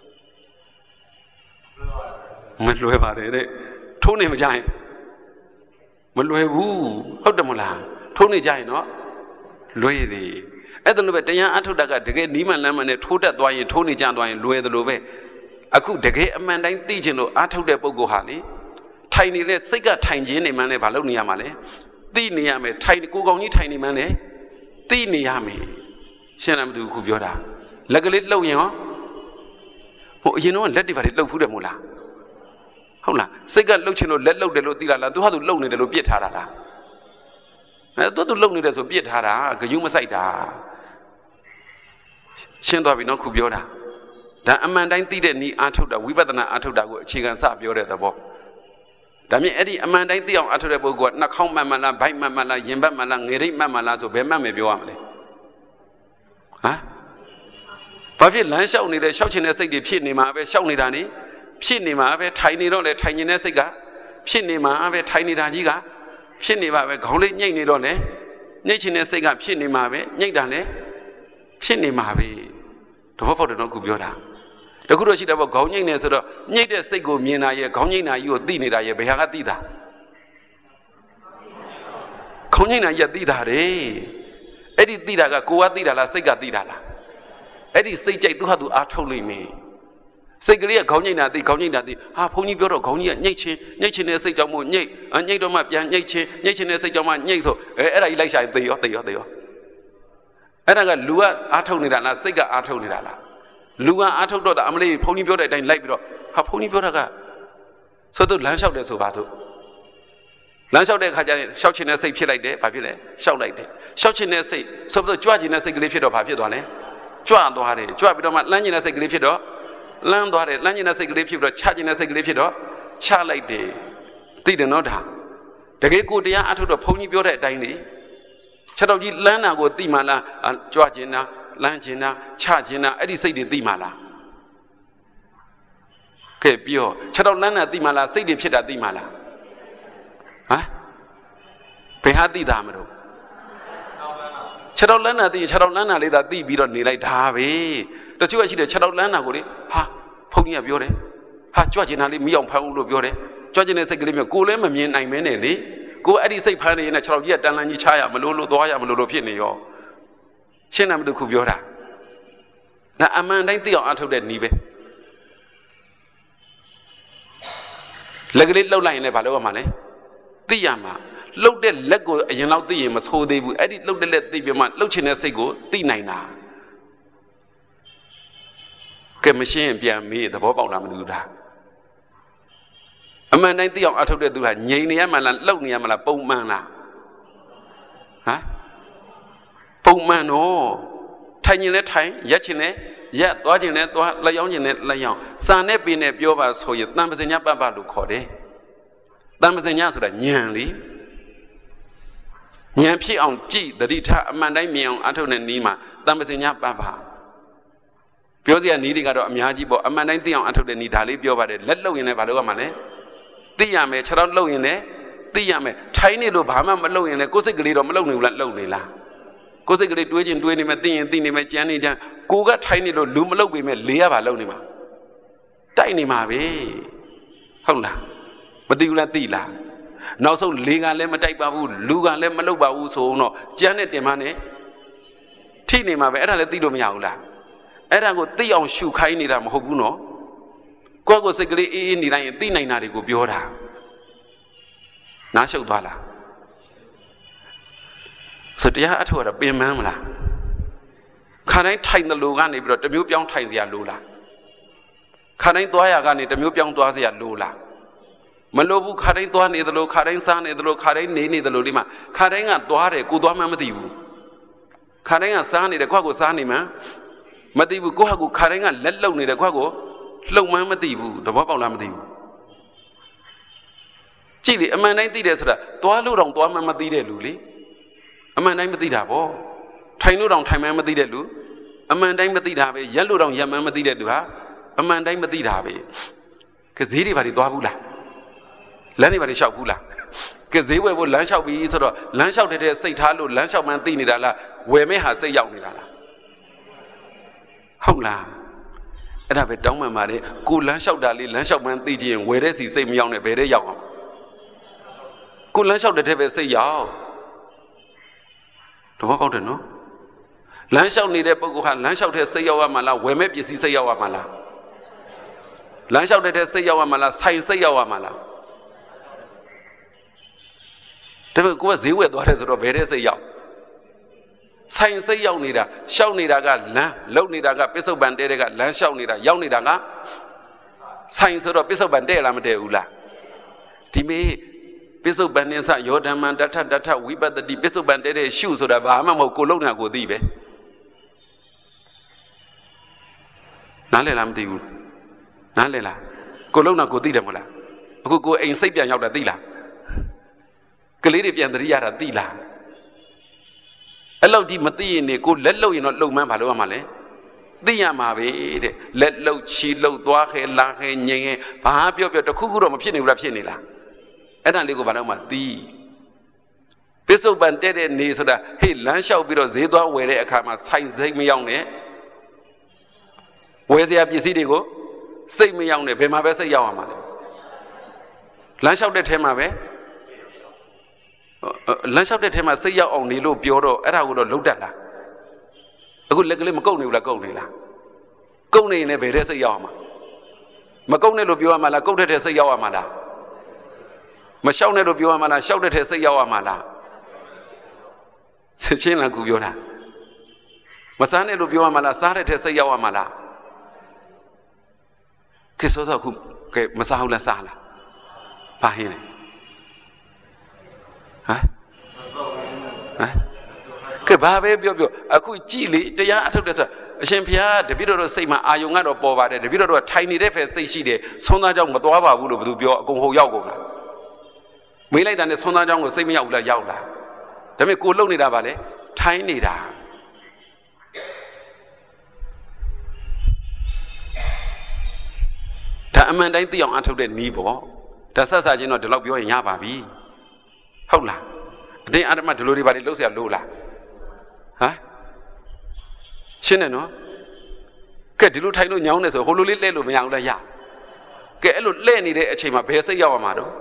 မလွယ်ပါတယ်တဲ့ထိုးနေမကြရင်မလွယ်ဘူးဟုတ်တယ်မလားထိုးနေကြရင်နော်လွယ်တယ်အဲ့ဒါလိုပဲတရားအထုတ်တာကတကယ်နီးမှန်လမ်းမှန်နဲ့ထိုးတတ်သွားရင်ထိုးနေကြသွားရင်လွယ်တယ်လို့ပဲအခုတကယ်အမှန်တိုင်းသိချင်လို့အထုတ်တဲ့ပုဂ္ဂိုလ်ဟာလေထိုင်နေတဲ့စိတ်ကထိုင်ခြင်းနေမှန်းနဲ့ဘာလုပ်နေရမှာလဲသိနေရမယ်ထိုင်ကိုကောင်ကြီးထိုင်နေမှန်းနဲ့သိနေရမယ်ရှင်းလားမသိဘူးခုပြောတာလက်ကလေးလှုပ်ရင်ရောဟိုအရင်တော့လက်တွေဘာတွေလှုပ်ဖူးတယ်မို့လားဟုတ်လားစိတ်ကလှုပ်ချင်လို့လက်လှုပ်တယ်လို့သိလားသူဟာသူလှုပ်နေတယ်လို့ပြစ်ထားတာလားသူလှုပ်နေတယ်ဆိုပြစ်ထားတာဂယုမဆိုင်တာရှင်းသွားပြီနော်ခုပြောတာဒါအမှန်တိုင်းသိတဲ့ဤအာထုတ်တာဝိပဿနာအာထုတ်တာကိုအခြေခံစပြောတဲ့သဘောဒါမြင်အဲ့ဒီအမှန်တိုင်းသိအောင်အာထုတ်တဲ့ပုဂ္ဂိုလ်ကနှာခေါင်းမှန်မှန်လားဗိုက်မှန်မှန်လားရင်ဘတ်မှန်လားငယ်ရိပ်မှန်မှန်လားဆိုဘယ်မှန်မယ်ပြောရမလဲဟမ်ဘာဖြစ်လမ်းလျှောက်နေတဲ့လျှောက်ချင်တဲ့စိတ်တွေဖြစ်နေမှာပဲလျှောက်နေတာနေဖြစ်နေမှာပဲထိုင်နေတော့လေထိုင်နေတဲ့စိတ်ကဖြစ်နေမှာပဲထိုင်နေတာကြီးကဖြစ်နေပါပဲခေါင်းလေးညှိတ်နေတော့လေညှိတ်ချင်တဲ့စိတ်ကဖြစ်နေမှာပဲညှိတ်တာလေဖြစ်နေမှာပဲတဘောပေါက်တယ်နော်ခုပြောတာတခုတော့ရှိတယ်ပေါ့ခေါင်းညှိတ်နေဆိုတော့ညှိတ်တဲ့စိတ်ကိုမြင်တာရဲ့ခေါင်းညှိတ်တာကြီးကိုသိနေတာရဲ့ဘယ်ဟာကသိတာခေါင်းညှိတ်တာကြီးကသိတာတယ်အဲ့ဒီသိတာကကိုကသိတာလားစိတ်ကသိတာလားအဲ့ဒီစိတ်ကြိုက်သူဟာသူအားထုတ်လိမ့်မယ်စိတ်ကလေးကခေါင်းညှိတာသိဟာဘုန်းကြီးပြောတော့ခေါင်းကြီးကညှိတ်ချင်းတဲ့စိတ်ကြောင့်မို့ညှိတ်တော့မှပြန်ညှိတ်ချင်းတဲ့စိတ်ကြောင့်မှညှိတ်ဆိုအဲ့ဒါကြီးလိုက်ရှာသေရောအဲ့ဒါကလူကအားထုတ်နေတာလားစိတ်ကအားထုတ်နေတာလားလူကအားထုတ်တော့တာအမလေးဘုန်းကြီးပြောတဲ့အတိုင်းလိုက်ပြီးတော့ဟာဘုန်းကြီးပြောတာကဆိုတော့လမ်းလျှောက်တယ်ဆိုပါတော့လမ်းလျှောက်တဲ့အခါကျရင်လျှောက်ချင်တဲ့စိတ်ဖြစ်လိုက်တယ်ဘာဖြစ်လဲလျှောက်လိုက်တယ်လျှောက်ချင်တဲ့စိတ်ဆိုတော့ကြွချင်တဲ့စိတ်ကလေးဖြစ်တော့ဘာဖြစ်သွားလဲကြွသွားတယ်ကြွပြီးတော့မှလမ်းချင်တဲ့စိတ်ကလေးဖြစ်တော့လမ်းသွားတယ်လမ်းချင်တဲ့စိတ်ကလေးဖြစ်ပြီးတော့ချချင်တဲ့စိတ်ကလေးဖြစ်တော့ချလိုက်တယ်သိတယ်နော်ဒါတကယ်ကိုတရားအထုတ်တော့ဘုန်းကြီးပြောတဲ့အတိုင်းလေချက်တော့ကြီးလမ်းတာကိုသိမှလားကြွချင်တာလမ်းချင်တာချချင်တာအဲ့ဒီစိတ်တွေသိမှလားကဲပြောချက်တော့လမ်းတာသိမှလားစိတ်တွေဖြစ်တာသိမှလားဟမ်ဘယ်ဟာသိတာမလို့ချက်တော့လမ်းတာသိရင်ချက်တော့လမ်းတာလေးသာသိပြီးတော့နေလိုက်တာပဲတချို့ကရှိတယ်ချက်တော့လမ်းတာကိုလေဟာဘုန်းကြီးကပြောတယ်ဟာကြွချင်တာလေးမိအောင်ဖမ်းဦးလို့ပြောတယ်ကြွချင်တဲ့စိတ်ကလေးမျိုးကိုလည်းမမြင်နိုင်မဲနဲ့လေကိုအဲ့ဒီစိတ်ဖမ်းနေရင်လည်း6ကြီးကတန်လန်းကြီးချရမလို့လို့သွားရမလို့လို့ဖြစ်နေရောရှင်းတယ်မတူခုပြောတာဒါအမှန်တိုင်းသိအောင်အထုတ်တဲ့နည်းပဲလက်ကလေးလှုပ်လိုက်ရင်လည်းဘာလုပ်ရမှာလဲသိရမှာလှုပ်တဲ့လက်ကိုအရင်လောက်သိရင်မဆိုးသေးဘူးအဲ့ဒီလှုပ်တဲ့လက်သိပြမှလှုပ်ချင်တဲ့စိတ်ကိုသိနိုင်တာကဲမရှင်းရင်ပြန်မေးသဘောပေါက်လားမသိဘူးဒါအမှန်တိုင်းသိအောင်အထုတ်တဲ့သူဟာငြိမ်နေရမှလားလှုပ်နေရမှလားပုံမှန်လားဟမ်ပုံမှန်တော့ထိုင်ရင်လည်းထိုင်ရက်ချင်လည်းရက်သွားချင်လည်းသွားလက်ရောက်ချင်လည်းလက်ရောက်စာနဲ့ပင်နဲ့ပြောပါဆိုရင်တန်ပစဉ္ညာပတ်လို့ခေါ်တယ်တန်ပစဉ္ညာဆိုတာဉာဏ်လေဉာဏ်ဖြစ်အောင်ကြည်တတိထအမှန်တိုင်းမြင်အောင်အထုတ်တဲ့နည်းမှာတန်ပစဉ္ညာပတ်ပါပြောစရာနည်းတွေကတော့အများကြီးပေါ့အမှန်တိုင်းသိအောင်အထုတ်တဲ့နည်းဒါလေးပြောပါတယ်လက်လှုပ်ရင်လည်းဘာလို့ရမှာလဲသိရမယ်ခြေထောက်လှုပ်ရင်လည်းသိရမယ်ထိုင်းနေလို့ဘာမှမလှုပ်ရင်လည်းကိုယ်စိတ်ကလေးတော့မလှုပ်နိုင်ဘူးလားလှုပ်နေလားကိုယ်စိတ်ကလေးတွေးချင်းတွေးနေမယ်သိရင်သိနေမယ်ကြမ်းနေကြကိုကထိုင်းနေလို့လူမလှုပ်ပေမဲ့လေကဘာလှုပ်နေမှာတိုက်နေမှာပဲဟုတ်လားမသိဘူးလားသိလားနောက်ဆုံးလေကလည်းမတိုက်ပါဘူးလူကလည်းမလှုပ်ပါဘူးဆိုတော့ကြမ်းနဲ့တင်မနဲ့ထိနေမှာပဲအဲ့ဒါလည်းသိလို့မရဘူးလားအဲ့ဒါကိုသိအောင်ရှုခိုင်းနေတာမဟုတ်ဘူးနော်ကိုယ့်ကိုယ်စိတ်ကလေးအေးအေးနေတိုင်းသိနိုင်တာတွေကိုပြောတာနားရှုပ်သွားလားဆိုတရားအထောက်အပင်မန်းမလားခါတိုင်းထိုင်တယ်လို့ကနေပြီးတော့တမျိုးပြောင်းထိုင်စရာလိုလားခါတိုင်းသွားရကနေတမျိုးပြောင်းသွားစရာလိုလားမလိုဘူးခါတိုင်းသွားနေတယ်လို့ခါတိုင်းစားနေတယ်လို့ခါတိုင်းနေနေတယ်လို့ဒီမှာခါတိုင်းကသွားတယ်ကိုသွားမှမသိဘူးခါတိုင်းကစားနေတယ်ကိုယ့်ကိုစားနေမှမသိဘူးကိုယ့်ဟာကိုခါတိုင်းကလက်လုံနေတယ်ကိုယ့်ကိုလှုပ်မှန်းမသိဘူးသဘောပေါက်လားမသိဘူးကြည့်လေအမှန်တိုင်းသိတယ်ဆိုတာသွားလို့တောင်သွားမှမသိတဲ့လူလေအမှန်တိုင်းမသိတာဗောထိုင်လို့တောင်ထိုင်မှန်းမသိတဲ့လူအမှန်တိုင်းမသိတာပဲရက်လို့တောင်ရက်မှန်းမသိတဲ့လူဟာအမှန်တိုင်းမသိတာပဲကဈေးတွေဘာတွေသွားဘူးလားလမ်းတွေဘာတွေလျှောက်ဘူးလားကဈေးဝယ်ဖို့လမ်းလျှောက်ပြီးဆိုတော့လမ်းလျှောက်တဲ့စိတ်ထားလို့လမ်းလျှောက်မှန်းသိနေတာလားဝယ်မဲ့ဟာစိတ်ရောက်နေတာလားဟုတ်လားအဲ့ဒါပဲတောင်းပန်ပါလေကိုလမ်းလျှောက်တာလေးလမ်းလျှောက်မှန်းသိကြရင်ဝယ်တဲ့စီစိတ်မရောက်နဲ့ဘယ်တဲ့ရောက်အောင်ကိုလမ်းလျှောက်တဲ့ပဲစိတ်ရောက်တဘောပေါက်တယ်နော်လမ်းလျှောက်နေတဲ့ပုဂ္ဂိုလ်ဟာလမ်းလျှောက်တဲ့စိတ်ရောက်ရမှာလားဝယ်မဲ့ပစ္စည်းစိတ်ရောက်ရမှာလားလမ်းလျှောက်တဲ့စိတ်ရောက်ရမှာလားဆိုင်စိတ်ရောက်ရမှာလားဒါပေမဲ့ကိုကဈေးဝယ်သွားတယ်ဆိုတော့ဘယ်တဲ့စိတ်ရောက်ဆိုင်စိတ်ရောက်နေတာရှောက်နေတာကလမ်းလုံနေတာကပစ္စုပန်တဲတဲ့ကလမ်းလျှောက်နေတာရောက်နေတာကဆိုင်ဆိုတော့ပစ္စုပန်တဲလားမတဲဘူးလားဒီမေပစ္စုပန်နိသယောဓမ္မတထဝိပတ္တိပစ္စုပန်တဲတဲ့ရှုဆိုတာဘာမှမဟုတ်ကိုလုံနေတာကိုသိပဲနားလည်လားမသိဘူးနားလည်လားကိုလုံနေတာကိုသိတယ်မဟုတ်လားအခုကိုအိမ်စိတ်ပြန်ရောက်တာသိလားကလေးတွေပြန်သတိရတာသိလားအဲ့လောက်ဒီမသိရင်နေကိုလက်လုံရင်တော့လုံမှန်းဘာလို့ရမှာလဲသိရမှာပဲတဲ့လက်လုံချီလုံသွားခဲလာခဲငြိမ်ခဲဘာပြောတခုခုတော့မဖြစ်နေဘူးလားဖြစ်နေလားအဲ့ဒါလေးကိုဘာလို့မှသိပစ္စုပန်တဲ့နေဆိုတာဟေ့လမ်းလျှောက်ပြီးတော့ဈေးသွားဝယ်တဲ့အခါမှာဆိုင်စိတ်မရောက်နဲ့ဝယ်စရာပစ္စည်းတွေကိုစိတ်မရောက်နဲ့ဘယ်မှာပဲစိတ်ရောက်ရမှာလဲလမ်းလျှောက်တဲ့ထဲမှာပဲလမ်းလျှောက်တဲ့ထဲမှာစိတ်ရောက်အောင်နေလို့ပြောတော့အဲ့ဒါကိုတော့လှုပ်တတ်လားအခုလက်ကလေးမကုတ်နေဘူးလားကုတ်နေလားကုတ်နေရင်လည်းဘယ်တဲ့စိတ်ရောက်မှာမကုတ်နဲ့လို့ပြောရမှာလားကုတ်တဲ့စိတ်ရောက်ရမှာလားမလျှောက်နဲ့လို့ပြောရမှာလားလျှောက်တဲ့စိတ်ရောက်ရမှာလားချက်ချင်းလားကူပြောတာဟ Masane lu biwa mala sare te sayawa mala. Ke so ku ke masahula sala. Pahin. Ha? Ha? Ke babe bio aku jiliတရားအထုတ်တဲ့ဆိုအရှင်ဘုရားတပည့်တော်တို့စိတ်မှာအာယုံကတော့ပေါ်ပါတယ်တပည့်တော်တို့ကထိုင်နေတဲ့ဖက်စိတ်ရှိတယ်ဆုံးသားကြောင့်မသွားပါဘူးလို့ဘယ်သူပြောအကုန်ဟိုရောက်ကုန်လားမေးလိုက်တာနဲ့ဆုံးသားကြောင့်ကိုစိတ်မရောက်ဘူးလားရောက်လားဒါပေမဲ့ကိုလုံနေတာပါလေထိုင်နေတာဒါအမှန်တိုင်းသိအောင်အထုတ်တဲ့နီးပေါ့ဒါဆက်စားချင်းတော့ဒီလောက်ပြောရင်ရပါပြီဟုတ်လားအတင်းအဓမ္မဒီလိုတွေပါလေလှုပ်เสียလို့လားဟမ်ရှင်းတယ်နော်ကဲဒီလိုထိုင်လို့ညောင်းနေဆိုဟိုလိုလေးလဲလို့မရဘူးလားရကဲအဲ့လိုလဲနေတဲ့အချိန်မှာဘယ်စိတ်ရောက်မှာတော့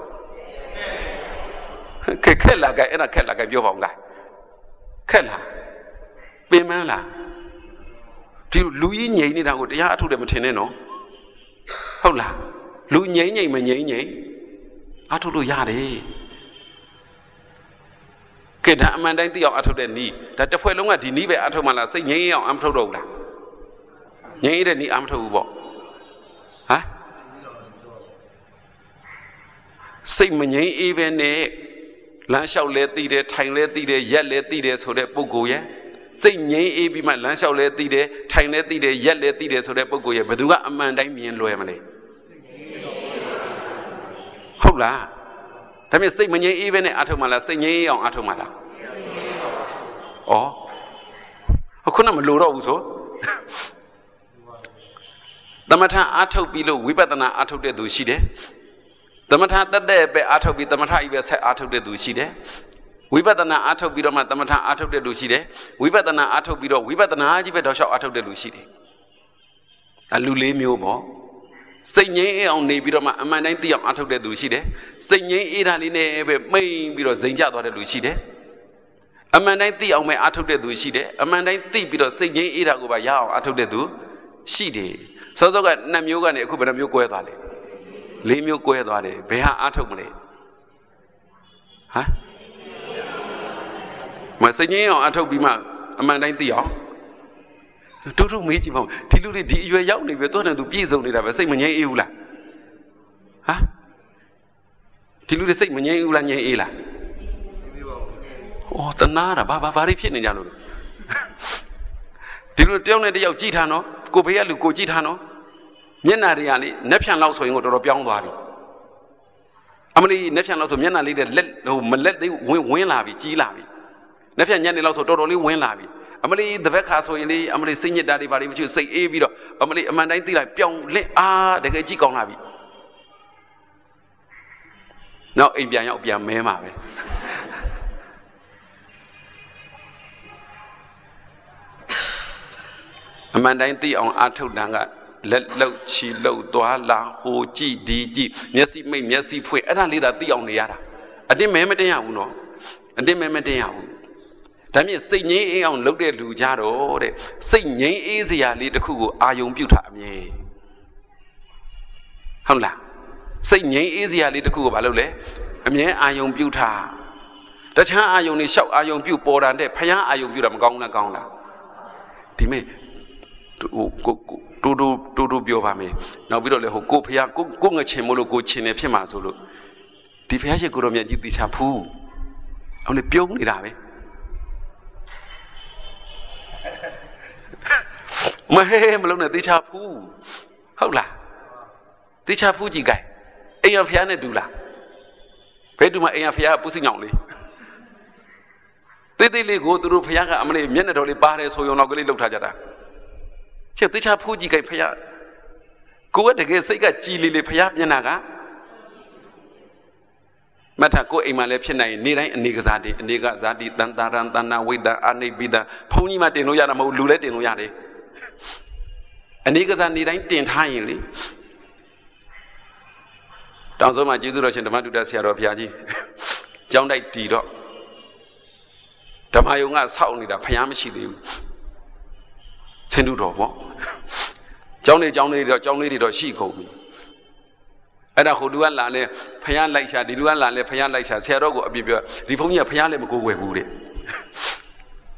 ခက်လာကဲအဲ့ဒါခက်လာကဲပြောပါဦးလားခက်လားပင်မန်းလားဒီလူကြီးငြိမ်နေတာကိုတရားအထုတ်တယ်မထင်နဲ့နော်ဟုတ်လားလူငြိမ်မငြိမ်အထုတ်လို့ရတယ်ကဲဒါအမှန်တိုင်းသိအောင်အထုတ်တဲ့နီးဒါတစ်ဖွဲ့လုံးကဒီနီးပဲအထုတ်မှလားစိတ်ငြိမ်အောင်အမထုတ်တော့ဘူးလားငြိမ်တဲ့နီးအမထုတ်ဘူးပေါ့ဟမ်စိတ်မငြိမ်အေးပဲနဲ့လမ်းလျှောက်လဲသိတယ်ထိုင်လဲသိတယ်ရက်လဲသိတယ်ဆိုတဲ့ပုဂ္ဂိုလ်ရဲ့စိတ်ငြိမ်အေးပြီးမှလမ်းလျှောက်လဲသိတယ်ထိုင်လဲသိတယ်ရက်လဲသိတယ်ဆိုတဲ့ပုဂ္ဂိုလ်ရဲ့ဘယ်သူကအမှန်တိုင်းမြင်လွယ်မလဲဟုတ်လားဒါပေမဲ့စိတ်မငြိမ်အေးပဲနဲ့အထုတ်မှလားစိတ်ငြိမ်အောင်အထုတ်မှလားဩခုနမလိုတော့ဘူးဆိုသမထအထုတ်ပြီးလို့ဝိပဿနာအထုတ်တဲ့သူရှိတယ်သမထတက်တဲ့ပဲအထုတ်ပြီးသမထဤပဲဆက်အထုတ်တဲ့သူရှိတယ်ဝိပဿနာအထုတ်ပြီးတော့မှသမထအထုတ်တဲ့လူရှိတယ်ဝိပဿနာအထုတ်ပြီးတော့ဝိပဿနာကြီးပဲတောက်လျှောက်အထုတ်တဲ့လူရှိတယ်လူလေးမျိုးပေါ့စိတ်ငြိမ်းအောင်နေပြီးတော့မှအမှန်တိုင်းသိအောင်အထုတ်တဲ့သူရှိတယ်စိတ်ငြိမ်းအေးတာလေးနဲ့ပဲမိန်ပြီးတော့ဇိမ်ကျသွားတဲ့လူရှိတယ်အမှန်တိုင်းသိအောင်ပဲအထုတ်တဲ့သူရှိတယ်အမှန်တိုင်းသိပြီးတော့စိတ်ငြိမ်းအေးတာကိုပါရအောင်အထုတ်တဲ့သူရှိတယ်စောစောက2မျိုးကနေအခုဘယ်နှမျိုးကွဲသွားလဲ4မျိုးကွဲသွားတယ်ဘယ်ဟာအထုတ်မလဲဟမ်မစိတ်ငြိမ်းအောင်အထုတ်ပြီးမှအမှန်တိုင်းသိအောင်တူမေးကြည့်ပါဦးဒီလူတွေဒီအရွယ်ရောက်နေပြီတော့တယ်သူပြည့်စုံနေတာပဲစိတ်မငြိမ်းအေးဘူးလားဟမ်ဒီလူတွေစိတ်မငြိမ်းဘူးလားငြိမ်းအေးလားဩတနာတာဘာတွေဖြစ်နေကြလို့ဒီလိုတယောက်နဲ့တယောက်ကြည့်ထားနော်ကိုဖေးကလူကိုကြည့်ထားနော်မျက်နှာတွေကလေနှက်ဖြန်လောက်ဆိုရင်ကိုတော်တော်ပြောင်းသွားပြီအမလီနှက်ဖြန်လောက်ဆိုမျက်နှာလေးတဲ့လက်ဟိုမလက်သေးဝင်းလာပြီကြီးလာပြီနှက်ဖြန်ညက်နေလောက်ဆိုတော်တော်လေးဝင်းလာပြီအမလီတပတ်ခါဆိုရင်လေအမလီစိတ်ညစ်တာတွေဘာတွေမရှိစိတ်အေးပြီးတော့အမလီအမှန်တိုင်းသိလိုက်ပြောင်းလင့်တကယ်ကြည့်ကောင်းလာပြီနောက်အိမ်ပြန်ရောက်ပြန်မဲမှာပဲအမှန်တိုင်းသိအောင်အားထုတ်တာကလက်လှုပ်ချီလှုပ်သွားလာဟိုကြည့်ဒီကြည့်မျက်စိမိတ်မျက်စိဖွင့်အဲ့ဒါလေးသာသိအောင်နေရတာအတင်းမဲမတင်ရဘူးနော်အတင်းမဲမတင်ရဘူးဒါမြင့်စိတ်ငြိမ်းအေးအောင်လုပ်တဲ့လူကြတော့တဲ့စိတ်ငြိမ်းအေးစရာလေးတစ်ခုကိုအာယုံပြုတ်ထားအမြဲဟုတ်လားစိတ်ငြိမ်းအေးစရာလေးတစ်ခုကိုဘာလုပ်လဲအမြဲအာယုံပြုတ်ထားတခြားအာယုံတွေရှောက်အာယုံပြုတ်ပေါ်တာတဲ့ဖျားအာယုံပြုတ်တာမကောင်းလားကောင်းလားဒီမဲ့တူပြောပါမယ်နောက်ပြီးတော့လေဟိုကိုဖျားကိုငချင်မို့လို့ကိုချင်နေဖြစ်မှာဆိုလို့ဒီဖျားရှိကိုတော်မြတ်ကြီးသိချဖူးအောင်လေပြုံးနေတာပဲမဟဲမလုံးနဲ့သိချဖူးဟုတ်လားသိချဖူးကြည့်ကြအိမ်ရဖျားနဲ့တူလားဘယ်တူမှအိမ်ရဖျားပူးစိညောင်လေးသေးလေးကိုသူတို့ဖျားကအမလေးမျက်နှာတော်လေးပါတယ်ဆိုရုံတော့ကလေးလှုပ်ထားကြတာချက်သိချဖူးကြည့်ကြဖျားကိုကတကယ်စိတ်ကကြည်လေးဖျားမျက်နှာကမထကိုအိမ်မှာလည်းဖြစ်နိုင်နေတိုင်းအနေကစားတယ်အနေကစားတိတန်တာရန်တဏဝိတ္တအာနိပိတဘုန်းကြီးမှတင်လို့ရတာမဟုတ်လူလည်းတင်လို့ရတယ်အနေကစားနေတိုင်းတင်ထားရင်လေတောင်စုံမှာကျေးဇူးတော်ရှင်ဓမ္မတုဒ္ဒဆရာတော်ဘုရားကြီးကျောင်းတိုက်တီတော့ဓမ္မယုံကဆောက်နေတာဖျားမရှိသေးဘူးဆင်းတုတော်ပေါ့ကျောင်းလေးတော့ရှိကုန်ပြီအဲ့ဒါဟိုလူကလာလဲဖျားလိုက်ရှာဒီလူကလာလဲဖျားလိုက်ရှာဆရာတော်ကိုအပြစ်ပြောဒီဘုန်းကြီးကဖျားလည်းမကိုးွယ်ဘူးတဲ့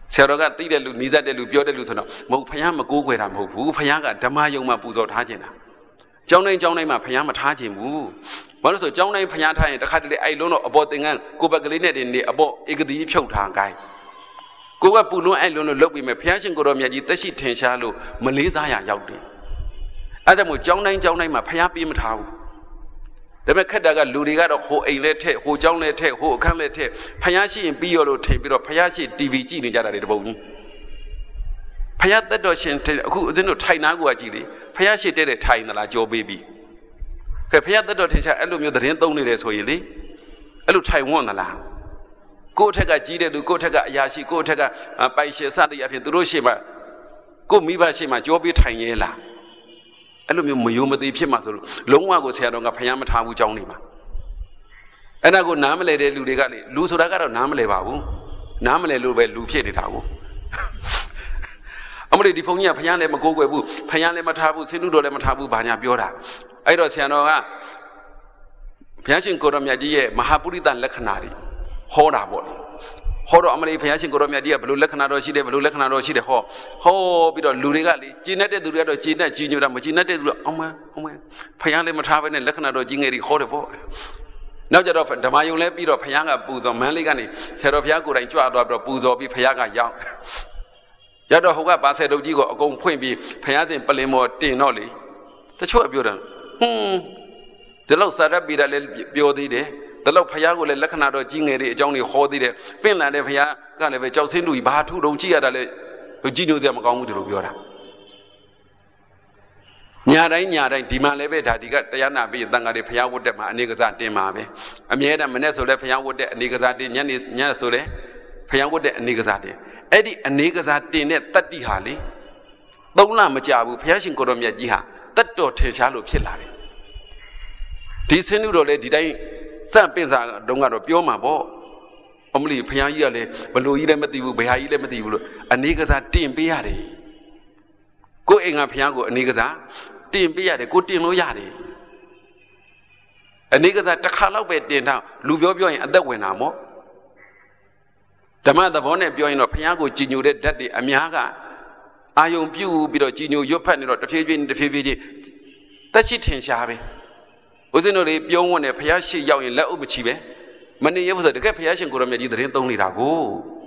ဆရာတော်ကသိတဲ့လူနီးစပ်တဲ့လူပြောတဲ့လူဆိုတော့မဟုတ်ဖယားမကိုးကွယ်တာမဟုတ်ဘူးဖယားကဓမ္မယုံမှာပူဇော်ထားခြင်းတာကျောင်းတိုင်းမှာဖယားမထားခြင်းဘူးဘာလို့ဆိုကျောင်းတိုင်းဖယားထားရင်တခါတလေအဲ့လုံးတော့အပေါ်သင်္ကန်းကိုဘက်ကလေးနဲ့တင်နေအပေါ်ဧကတိဖြုတ်ထားခိုင်းကိုကပူလွန်းအဲ့လုံးလို့လုပ်ပြီးမယ်ဖယားရှင်ကိုတော်မြတ်ကြီးသက်ရှိထင်ရှားလို့မလေးစားရရောက်တယ်အဲ့ဒါမို့ကျောင်းတိုင်းမှာဖယားပေးမထားဘူးဒါပေမဲ့ခက်တာကလူတွေကတော့ဟိုအိမ်လဲထက်ဟိုကျောင်းလဲထက်ဟိုအခန်းလဲထက်ဖယားရှိရင်ပြီးရောလို့ထင်ပြီးတော့ဖယားရှိ TV ကြည့်နေကြတာတွေတပုံကြီးဖယားသက်တော်ရှင်အခုဦးဇင်းတို့ထိုင်နာကိုကြည့်လေဖယားရှိတဲ့ထိုင်သလားကြောပေးပြီးခဲဖယားသက်တော်ထင်ရှားအဲ့လိုမျိုးသတင်းသုံးနေတယ်ဆိုရင်လေအဲ့လိုထိုင်ဝွန်းသလားကိုယ့်ထက်ကကြီးတဲ့သူကိုယ့်ထက်ကအရာရှိကိုယ့်ထက်ကပိုင်ရှင်စသည်အဖြစ်သူတို့ရှိမှကိုမိဘရှိမှကြောပေးထိုင်ရဲလားအဲ့လိုမျိုးမယုံမသိဖြစ်မှာဆိုလို့လုံးဝကိုဆရာတော်ကဖယားမထားဘူးကြောင်းနေမှာအဲ့ဒါကိုနားမလဲတဲ့လူတွေကလေလူဆိုတာကတော့နားမလဲပါဘူးနားမလဲလို့ပဲလူဖြစ်နေတာကိုအမလေးဒီဘုန်းကြီးကဖယားလည်းမကိုးကွယ်ဘူးဖယားလည်းမထားဘူးဆင်းတုတော်လည်းမထားဘူးဘာညာပြောတာအဲ့တော့ဆရာတော်ကဘုရားရှင်ကိုရောမြတ်ကြီးရဲ့မဟာပုရိသလက္ခဏာတွေဟောတာပေါ့လေဟောတော့အမလေးဘုရားရှင်ကိုရောမြတ်ကြီးကဘယ်လိုလက္ခဏာတော်ရှိတယ်ဘယ်လိုလက္ခဏာတော်ရှိတယ်ဟောပြီးတော့လူတွေကလေကျင့်တဲ့သူတွေကတော့ကျင့်တဲ့ကြီးညိုတာမကျင့်တဲ့သူတွေအောင်မဖယားလည်းမထားဘဲနဲ့လက္ခဏာတော်ကြီးငယ်တွေဟောတယ်ပေါ့နောက်ကြတော့ဓမ္မယုံလဲပြီးတော့ဖယားကပူဇော်မန်းလေးကနေဆရာတော်ဘုရားကိုယ်တိုင်ကြွသွားပြီးတော့ပူဇော်ပြီးဖယားကရောက်ရတော့ဟိုကပါဆယ်တုပ်ကြီးကိုအကုန်ဖွင့်ပြီးဖယားစဉ်ပလင်မော်တင်တော့လေတချို့ပြောတယ်ဒီလောက်စာရပိတာလည်းပြောသေးတယ်ဒီလောက်ဖယားကိုလည်းလက္ခဏာတော်ကြီးငယ်တွေအကြောင်းတွေဟောသေးတယ်ပင့်လာတဲ့ဖယားကလည်းပဲကြောက်စင်းလူကြီးဘာထူတုံကြည့်ရတာလဲကြည်ညိုစရာမကောင်းဘူးဒီလိုပြောတာညာတိုင်းဒီမှာလည်းပဲဒါဒီကတရားနာပြီးတန်ခါတွေဖယားဝတ်တက်မှာအနေကစားတင်မှာပဲအမြဲတမ်းမနေ့ဆိုလဲဖယားဝတ်တက်အနေကစားတင်ညဆိုလဲဖယားဝတ်တက်အနေကစားတင်အဲ့ဒီအနေကစားတင်တဲ့တတ္တိဟာလေ3 လမကြာဘူးဘုရားရှင်ကိုတော်မြတ်ကြီးဟာတတ်တော်ထင်ရှားလို့ဖြစ်လာတယ်ဒီဆင်းနုတော်လည်းဒီတိုင်းစပင့်စာတုန်းကတော့ပြောမှာပေါ့အမလီဘုရားကြီးကလည်းဘလို့ကြီးလည်းမသိဘူးဘုရားကြီးလည်းမသိဘူးလို့အနေကစားတင်ပေးရတယ်ကိုယ်အိမ်ကဘုရားကိုအနေကစားတင်ပေးရတယ်ကိုတင်လို့ရတယ်အနေကစားတစ်ခါလောက်ပဲတင်ထားလူပြောရင်အသက်ဝင်တာမို့ဓမ္မသဘောနဲ့ပြောရင်တော့ဘုရားကိုကြည်ညိုတဲ့ဓာတ်တွေအများကအာယုံပြုပြီးတော့ကြည်ညိုရွတ်ဖတ်နေတော့တဖြည်းဖြည်းသက်ရှိထင်ရှားပဲဦးဇင်းတို့တွေပြုံးဝင်တယ်ဘုရားရှိရောက်ရင်လက်ဥပ္ပချီပဲမနေရဘူးဆိုတကယ်ဘုရားရှင်ကိုရမြတ်ကြီးသတင်းသုံးနေတာကို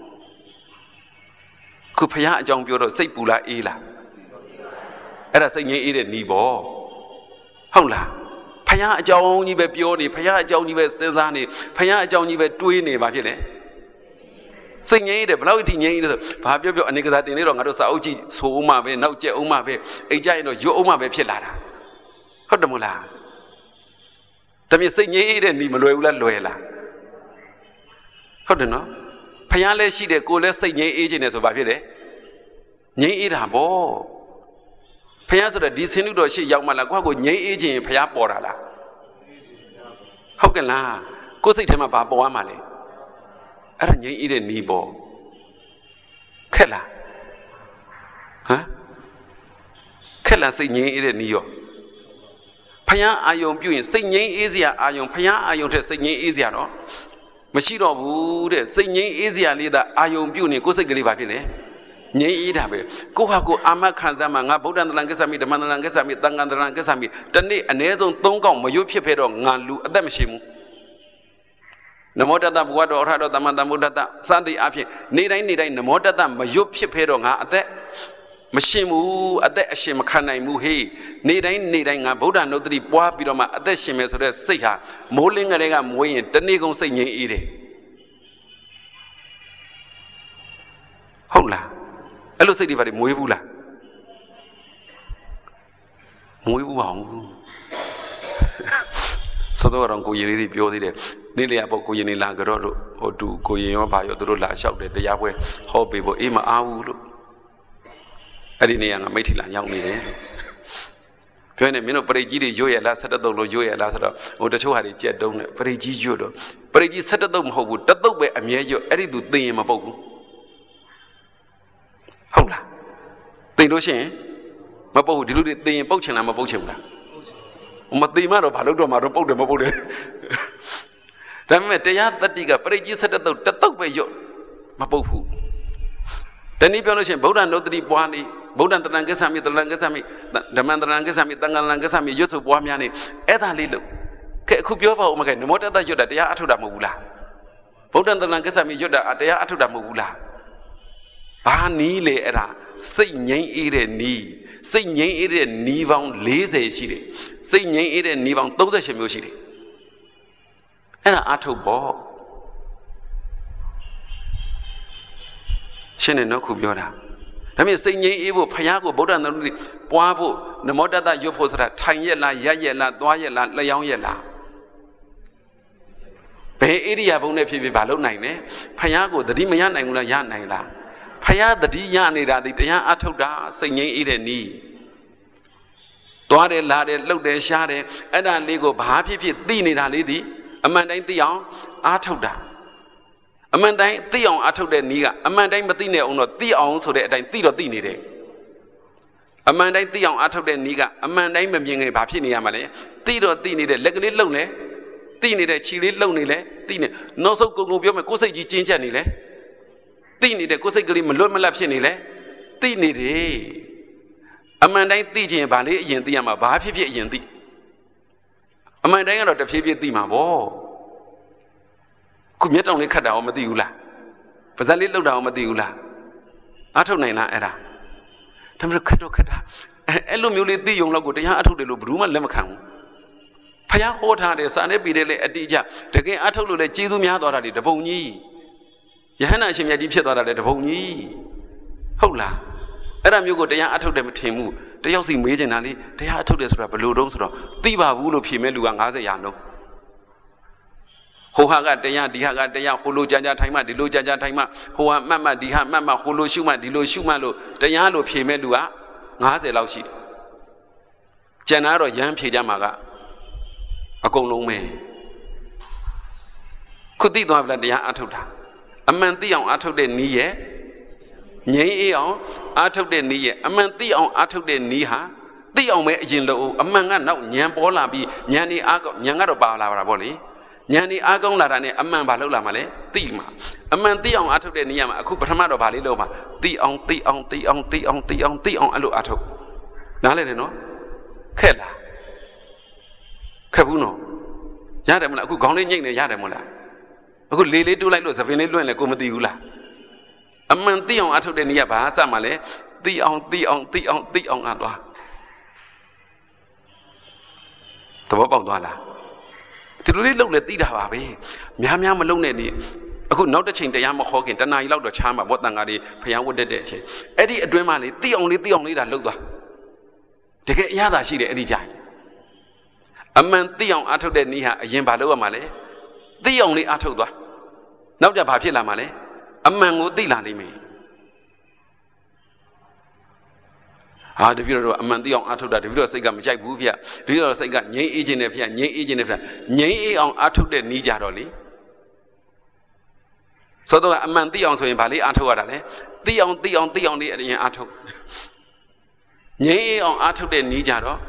ခုဘုရားအကြောင်းပြောတော့စိတ်ပူလားအေးလားအဲ့ဒါစိတ်ငြိမ်းအေးတဲ့နီးပေါ့ဟုတ်လားဘုရားအကြောင်းကြီးပဲပြောနေဘုရားအကြောင်းကြီးပဲစဉ်းစားနေဘုရားအကြောင်းကြီးပဲတွေးနေပါဖြစ်လေစိတ်ငြိမ်းတယ်ဘယ်လောက်အထိငြိမ်းတယ်ဆိုဘာပြောအနေကစားတင်နေတော့ငါတို့စာအုပ်ကြည့်ဆိုအောင်မှပဲနောက်ကျက်အောင်မှပဲအိတ်ကြရင်တော့ရွတ်အောင်မှပဲဖြစ်လာတာဟုတ်တယ်မို့လားတမင်စိတ်ငြိမ်းတဲ့နီးမလွယ်ဘူးလားလွယ်လားဟုတ်တယ်နော်ဖယားလည်းရှိတယ်ကိုယ်လည်းစိတ်ငြိမ်းအေးခြင်းနဲ့ဆိုဘာဖြစ်လဲငြိမ်းအေးတာပေါ့ဖယားဆိုတော့ဒီဆင်းလူတော်ရှိရောက်မှလားကိုယ့်ကိုငြိမ်းအေးခြင်းဖယားပေါ်တာလားဟုတ်ကဲ့လားကိုယ်စိတ်ထဲမှာဘာပေါ်ရမှာလဲအဲ့ဒါငြိမ်းအေးတဲ့နီးပေါ့ခက်လားဟမ်ခက်လားစိတ်ငြိမ်းအေးတဲ့နီးရောဖယားအာယုံပြုရင်စိတ်ငြိမ်းအေးစရာအာယုံဖယားအာယုံထက်စိတ်ငြိမ်းအေးစရာတော့မရှိတော့ဘူးတဲ့စိတ်ငြိမ်းအေးစရာလေးသာအာယုံပြုနေကိုယ်စိတ်ကလေးပါဖြစ်လေငြိမ်းအေးတာပဲကိုယ့်ဟာကိုယ်အာမခံစားမှငါဗုဒ္ဓံတလံကိစ္စမိဓမ္မတလံကိစ္စမိသံဃံတလံကိစ္စမိတနေ့အ ਨੇ ဆုံး3 កောက်မရွတ်ဖြစ်ဖဲတော့ငါလူအသက်မရှိဘူးနမောတတ္တဘုရားတော်အရဟတောသမ္မာသမ္ဗုဒ္ဓတ္တစသည်အဖြစ်နေတိုင်းနမောတတ္တမရွတ်ဖြစ်ဖဲတော့ငါအသက်မရှင်ဘူးအသက်အရှင်မခံနိုင်ဘူးဟေးနေတိုင်းငါဗုဒ္ဓနုတ္တိပွားပြီးတော့မှအသက်ရှင်မယ်ဆိုတဲ့စိတ်ဟာမိုးလင်းကလေးကမွေးရင်တနေ့ကုန်စိတ်ငြိမ်းအေးတယ်ဟုတ်လားအဲ့လိုစိတ်တွေဘာတွေမွေးဘူးလားမွေးဘူးပါဘူးသတော်တော်ကိုရင်လေးပြောသေးတယ်နေ့လျာပေါ့ကိုရင်လေးလာကြတော့လို့ဟိုတူကိုရင်ရောဘာရောသူတို့လာလျှောက်တယ်တရားပွဲဟောပေးဖို့အေးမအားဘူးလို့အဲ့ဒီနေရာကမိတ်ထီလာရောက်နေတယ်ပြောနေမင်းတို့ပရိတ်ကြီးတွေရွတ်ရလား17 တုပ်လို့ရွတ်ရလားဆိုတော့ဟိုတချို့ဟာတွေကြက်တုံးတယ်ပရိတ်ကြီးရွတ်တော့ပရိတ်ကြီး17 တုပ်မဟုတ်ဘူး1 တုပ်ပဲအမြဲရွတ်အဲ့ဒီသူသိရင်မပုတ်ဘူးဟုတ်လားသိလို့ရှိရင်မပုတ်ဘူးဒီလိုတွေသိရင်ပုတ်ချင်လားမပုတ်ချင်ဘူးလားမသိမှတော့ဘာလို့တော့မှတော့ပုတ်တယ်မပုတ်တယ်ဒါပေမဲ့တရားတတိကပရိတ်ကြီး17 တုပ်1 တုပ်ပဲရွတ်မပုတ်ဘူးနည်းပြောလို့ရှိရင်ဗုဒ္ဓနုတ္တိပွားနေဗုဒ္ဓတဏ္ဍကိစ္စမိတလံကိစ္စမိဓမ္မတဏ္ဍကိစ္စမိသံဃာတဏ္ဍကိစ္စမိရွတ်ဆိုပွားများနေအဲ့ဒါလေးလို့ကဲအခုပြောပါဦးမကဲနမောတတ္တရွတ်တာတရားအထုတ်တာမဟုတ်ဘူးလားဗုဒ္ဓတဏ္ဍကိစ္စမိရွတ်တာတရားအထုတ်တာမဟုတ်ဘူးလားဘာနီးလေအဲ့ဒါစိတ်ငြိမ်းအေးတဲ့နီးစိတ်ငြိမ်းအေးတဲ့နီးပေါင်း40ရှိတယ်စိတ်ငြိမ်းအေးတဲ့နီးပေါင်း38မျိုးရှိတယ်အဲ့ဒါအထုတ်ပေါ့ရှင်းတယ်နော်ခုပြောတာဒါမြင်စိတ်ငြိမ်းအေးဖို့ဖယားကိုဗုဒ္ဓနုတ္တိပွားဖို့နမောတတ္တရွတ်ဖို့ဆိုတာထိုင်ရက်လားရက်ရက်လားသွားရက်လားလျှောင်းရက်လားဘယ်ဣရိယာပုနဲ့ဖြစ်ဖြစ်ဘာလုပ်နိုင်လဲဖယားကိုသတိမရနိုင်ဘူးလားရနိုင်လားဖယားသတိရနေတာဒီတရားအထုတ်တာစိတ်ငြိမ်းအေးတဲ့နီးသွားတယ်လာတယ်လှုပ်တယ်ရှားတယ်အဲ့ဒါလေးကိုဘာဖြစ်ဖြစ်သိနေတာလေးဒီအမှန်တိုင်းသိအောင်အားထုတ်တာအမှန်တိုင်းသိအောင်အားထုတ်တဲ့နီးကအမှန်တိုင်းမသိနဲ့အောင်တော့သိအောင်ဆိုတဲ့အတိုင်းသိတော့သိနေတယ်အမှန်တိုင်းသိအောင်အားထုတ်တဲ့နီးကအမှန်တိုင်းမမြင်ခင်ဘာဖြစ်နေရမှာလဲသိတော့သိနေတဲ့လက်ကလေးလှုပ်နေသိနေတဲ့ခြေလေးလှုပ်နေလဲသိနေနောက်ဆုံးကုံပြောမယ်ကိုယ်စိတ်ကြီးကျဉ်းချက်နေလဲသိနေတဲ့ကိုယ်စိတ်ကလေးမလွတ်မလပ်ဖြစ်နေလဲသိနေတယ်အမှန်တိုင်းသိခြင်းဗာလေးအရင်သိရမှာဘာဖြစ်ဖြစ်အရင်သိအမှန်တိုင်းကတော့တဖြည်းဖြည်းသိမှာပေါ့ခုမျက်တောင်လေးခတ်တာရောမသိဘူးလားပါးစပ်လေးလှုပ်တာရောမသိဘူးလားအားထုတ်နိုင်လားအဲ့ဒါဒါမှမဟုတ်ခတ်တော့ခတ်တာအဲ့လိုမျိုးလေးသိုံလောက်ကိုတရားအထုတ်တယ်လို့ဘယ်သူမှလက်မခံဘူးဖယားဟောထားတယ်စာနဲ့ပြီးတယ်လေအတိအကျတကယ်အထုတ်လို့လေကျေးဇူးများသွားတာဒီတပုံကြီးယဟန္တာအရှင်မြတ်ကြီးဖြစ်သွားတာလေတပုံကြီးဟုတ်လားအဲ့ဒါမျိုးကိုတရားအထုတ်တယ်မထင်ဘူးတယောက်စီမေးချင်တာလေတရားအထုတ်တယ်ဆိုတာဘယ်လိုတုံးဆိုတော့သိပါဘူးလို့ဖြေမဲ့လူက90ရာနှုန်းဟိုဟာကတရားဒီဟာကတရားဟိုလိုကြာထိုင်မှဒီလိုကြာထိုင်မှဟိုဟာမှတ်မှဒီဟာမှတ်မှဟိုလိုရှုမှဒီလိုရှုမှလို့တရားလို့ဖြေမဲ့လူက90လောက်ရှိတယ်ကျန်တာတော့ရမ်းဖြေကြမှာကအကုန်လုံးပဲခုသိသွားပြီလားတရားအထုတ်တာအမှန်သိအောင်အထုတ်တဲ့နည်းရဲ့ငြိမ်းအေးအောင်အထုတ်တဲ့နည်းရဲ့အမှန်သိအောင်အထုတ်တဲ့နည်းဟာသိအောင်ပဲအရင်လို့အမှန်ကနောက်ဉာဏ်ပေါ်လာပြီးဉာဏ်ဒီအားကောဉာဏ်ကတော့ပါလာတာပေါ့လေဉာဏ်ဒီအားကောင်းလာတာနဲ့အမှန်ဘာလောက်လာမှာလဲသိမှာအမှန်သိအောင်အထုတ်တဲ့နည်းရမှာအခုပထမတော့ဘာလေးလို့မှာသိအောင်သိအောင်သိအောင်သိအောင်သိအောင်သိအောင်အဲ့လိုအထုတ်နားလည်တယ်နော်ခက်လားခက်ဘူးနော်ရတယ်မလားအခုခေါင်းလေးညိတ်နေရတယ်မလားအခုလေလေးတိုးလိုက်လို့သပင်လေးလွင့်လဲကိုမသိဘူးလားအမှန်သိအောင်အထုတ်တဲ့နည်းကဘာစမှလဲသိအောင်သိအောင်သိအောင်သိအောင်အသွားသဘောပေါက်သွားလားဒီလိုလေးလှုပ်လဲသိတာပါပဲများမလှုပ်နဲ့နေအခုနောက်တစ်ချိန်တရားမခေါ်ခင်တဏှာကြီးလောက်တော့ချားမှာဘောတန်ဃာတွေဖျားဝတ်တဲ့အချိန်အဲ့ဒီအတွင်းမှာလေသိအောင်လေးဒါလှုပ်သွားတကယ်အရသာရှိတယ်အဲ့ဒီကြိုင်အမှန်သိအောင်အထုတ်တဲ့နည်းဟာအရင်ဘာလုပ်ရမှာလဲသိအောင်လေးအထုတ်သွားနောက်ကြဘာဖြစ်လာမှာလဲအမှန်ကိုသိလာနိုင်မယ်ဟာတပည့်တော်အမှန်သိအောင်အထုတ်တာတပည့်တော်စိတ်ကမကြိုက်ဘူးဗျတပည့်တော်စိတ်ကငြိမ်းအေးခြင်းနဲ့ဗျငြိမ်းအေးခြင်းနဲ့ဗျငြိမ်းအေးအောင်အထုတ်တဲ့နည်းကြတော့လေဆိုတော့အမှန်သိအောင်ဆိုရင်ဗာလေးအထုတ်ရတာလေသိအောင်လေးအရင်အထုတ်ငြိမ်းအေးအောင်အထုတ်တဲ့နည်းကြတော့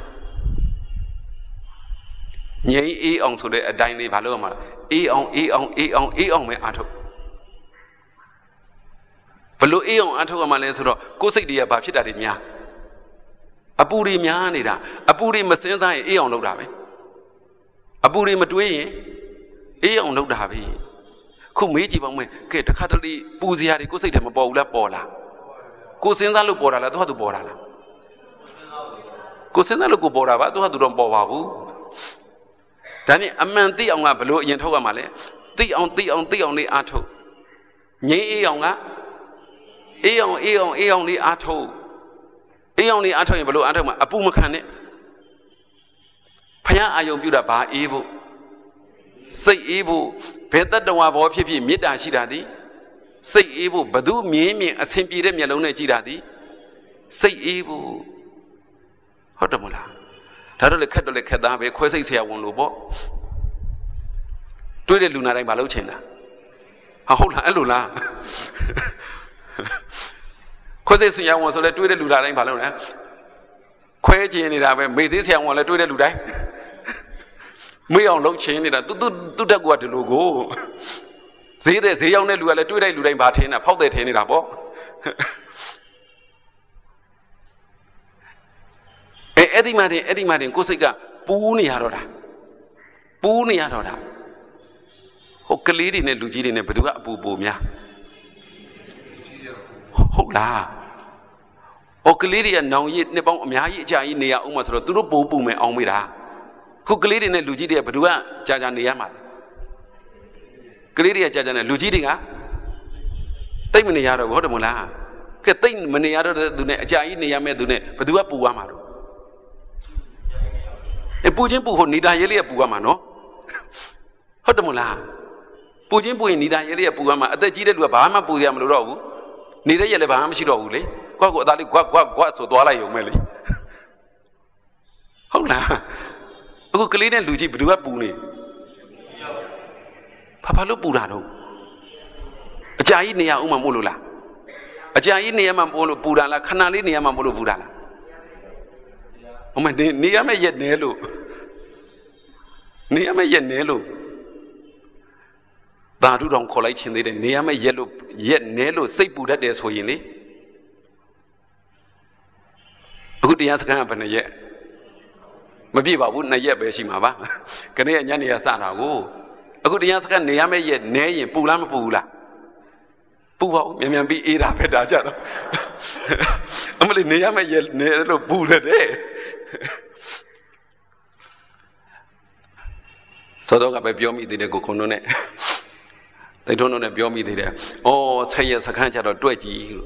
ငြိမ်းအေးအောင်ဆိုတဲ့အတိုင်းလေးဘာလို့ရမှာအေးအောင်ပဲအထုတ်ဘလို့အေးအောင်အထုတ်ရမှာလဲဆိုတော့ကိုယ်စိတ်တွေကဘာဖြစ်တာတွေများအပူတွေများနေတာအပူတွေမစင်းစားရင်အေးအောင်လုပ်တာပဲအပူတွေမတွေးရင်အေးအောင်လုပ်တာပဲခုမေးကြည့်ပါဦးမယ်ကဲတခါတလေပူစရာတွေကိုယ်စိတ်ထဲမပေါ်ဘူးလားပေါ်လားကိုယ်စင်းစားလို့ပေါ်တာလားသူကသူပေါ်တာလားကိုယ်စင်းစားလို့ကိုပေါ်တာပါသူကသူတော့ပေါ်ပါဘူးဒါဖြင့်အမှန်သိအောင်ကဘလို့အရင်ထုတ်ရမှာလဲသိအောင်လေးအားထုတ်ငြိမ်းအေးအောင်ကအေးအောင်လေးအားထုတ်အေးအောင်လေးအားထုတ်ရင်ဘလို့အားထုတ်မှာအပူမခံနဲ့ဖယားအာယုံပြုတာဘာအေးဖို့စိတ်အေးဖို့ဘယ်တတ္တဝါဘောဖြစ်မေတ္တာရှိတာသည်စိတ်အေးဖို့ဘသူမြင်အဆင်ပြေတဲ့မျက်လုံးနဲ့ကြည့်တာသည်စိတ်အေးဖို့ဟုတ်တယ်မလားဒါတော့လေခက်တော့လေခက်သားပဲခွဲစိတ်ဆရာဝန်လို့ပေါ့တွေးတဲ့လူနာတိုင်းမလုပ်ချင်တာဟုတ်လားအဲ့လိုလားခွဲစိတ်ဆရာဝန်ဆိုလဲတွေးတဲ့လူနာတိုင်းမလုပ်နဲ့ခွဲချင်နေတာပဲမေ့သေးဆရာဝန်လည်းတွေးတဲ့လူတိုင်းမေ့အောင်လုပ်ချင်နေတာသူတက်ကူကဒီလိုကိုဈေးရောက်တဲ့လူကလည်းတွေးတဲ့လူတိုင်းဘာထင်တာဖောက်တဲ့ထင်နေတာပေါ့အဲ့ဒီမှာတင်ကိုယ်စိတ်ကပူးနေရတော့တာပူးနေရတော့တာဟိုကလေးတွေနဲ့လူကြီးတွေနဲ့ဘယ်သူကအပူပူများဟုတ်လားဟိုကလေးတွေကနောင်ရည်နှစ်ပေါင်းအများကြီးအကြာကြီးနေရအောင်မဆိုတော့သူတို့ပိုးပူမယ်အောင်မေးတာခုကလေးတွေနဲ့လူကြီးတွေကဘယ်သူကကြာနေရမှာလဲကလေးတွေကကြာနေလူကြီးတွေကတိတ်မနေရတော့ဘူးဟုတ်တယ်မဟုတ်လားကဲတိတ်မနေရတော့တဲ့သူနဲ့အကြာကြီးနေရမယ့်သူနဲ့ဘယ်သူကပူသွားမှာတော့ပူချင်းပူဟိုနေတာရဲလေးကပူသွားမှာနော်ဟုတ်တယ်မဟုတ်လားပူချင်းပူရင်နေတာရဲလေးကပူသွားမှာအသက်ကြီးတဲ့လူကဘာမှပူရမလို့တော့ဘူးနေတဲ့ရဲလည်းဘာမှမရှိတော့ဘူးလေကွက်ကိုအသားလေးကွက်ဆိုသွားလိုက်ရုံပဲလေဟုတ်လားအခုကလေးနဲ့လူကြီးဘယ်သူကပူနေဘာလို့ပူတာတော့အကြာကြီးနေရအောင်မမို့လို့လားအကြာကြီးနေရမှမို့လို့ပူတာလားခဏလေးနေရမှမို့လို့ပူတာလားဟိုမနေရမယ့်ရက်နေလို့နေရမယ့်ရက်နေလို့သာဓုတော်ခေါ်လိုက်ခြင်းသေးတယ်နေရမယ့်ရက်နေလို့စိတ်ပူတတ်တယ်ဆိုရင်လေအခုတရားစခန်းကဘယ်နှရက်မပြည့်ပါဘူး2ရက်ပဲရှိမှာပါခဏညနေရစတာကိုအခုတရားစခန်းနေရမယ့်ရက်နေရင်ပူလားမပူဘူးလားပူပါဦးမြန်ပြီးအေးတာပဲဒါကြတော့အမလေးနေရမယ့်ရက်နေလို့ပူတယ်တဲ့စောတော့ကပဲပြောမိသေးတယ်ကိုခွန်တို့နဲ့တိတ်ထုံးတို့နဲ့ပြောမိသေးတယ်ဩ10ရက်စခန်းကြတော့တွေ့ကြည့်လို့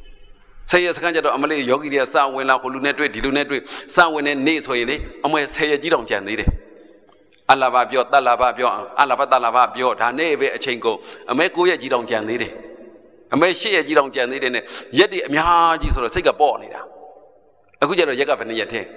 10ရက်စခန်းကြတော့အမလေးယောဂီတွေကစဝင်လာဟိုလူနဲ့တွေ့ဒီလူနဲ့တွေ့စဝင်တဲ့နေ့ဆိုရင်လေအမွေ10ရက်ကြီးတောင်ကြံသေးတယ်အလာဘပြောတတ်လာဘပြောအလာဘတတ်လာဘပြောဒါနဲ့ပဲအချိန်ကုန်အမဲ9ရက်ကြီးတောင်ကြံသေးတယ်အမဲ10ရက်ကြီးတောင်ကြံသေးတယ်နဲ့ရက်တွေအများကြီးဆိုတော့စိတ်ကပေါ့နေတာအခုကျတော့ရက်ကဘယ်နှစ်ရက်ထဲ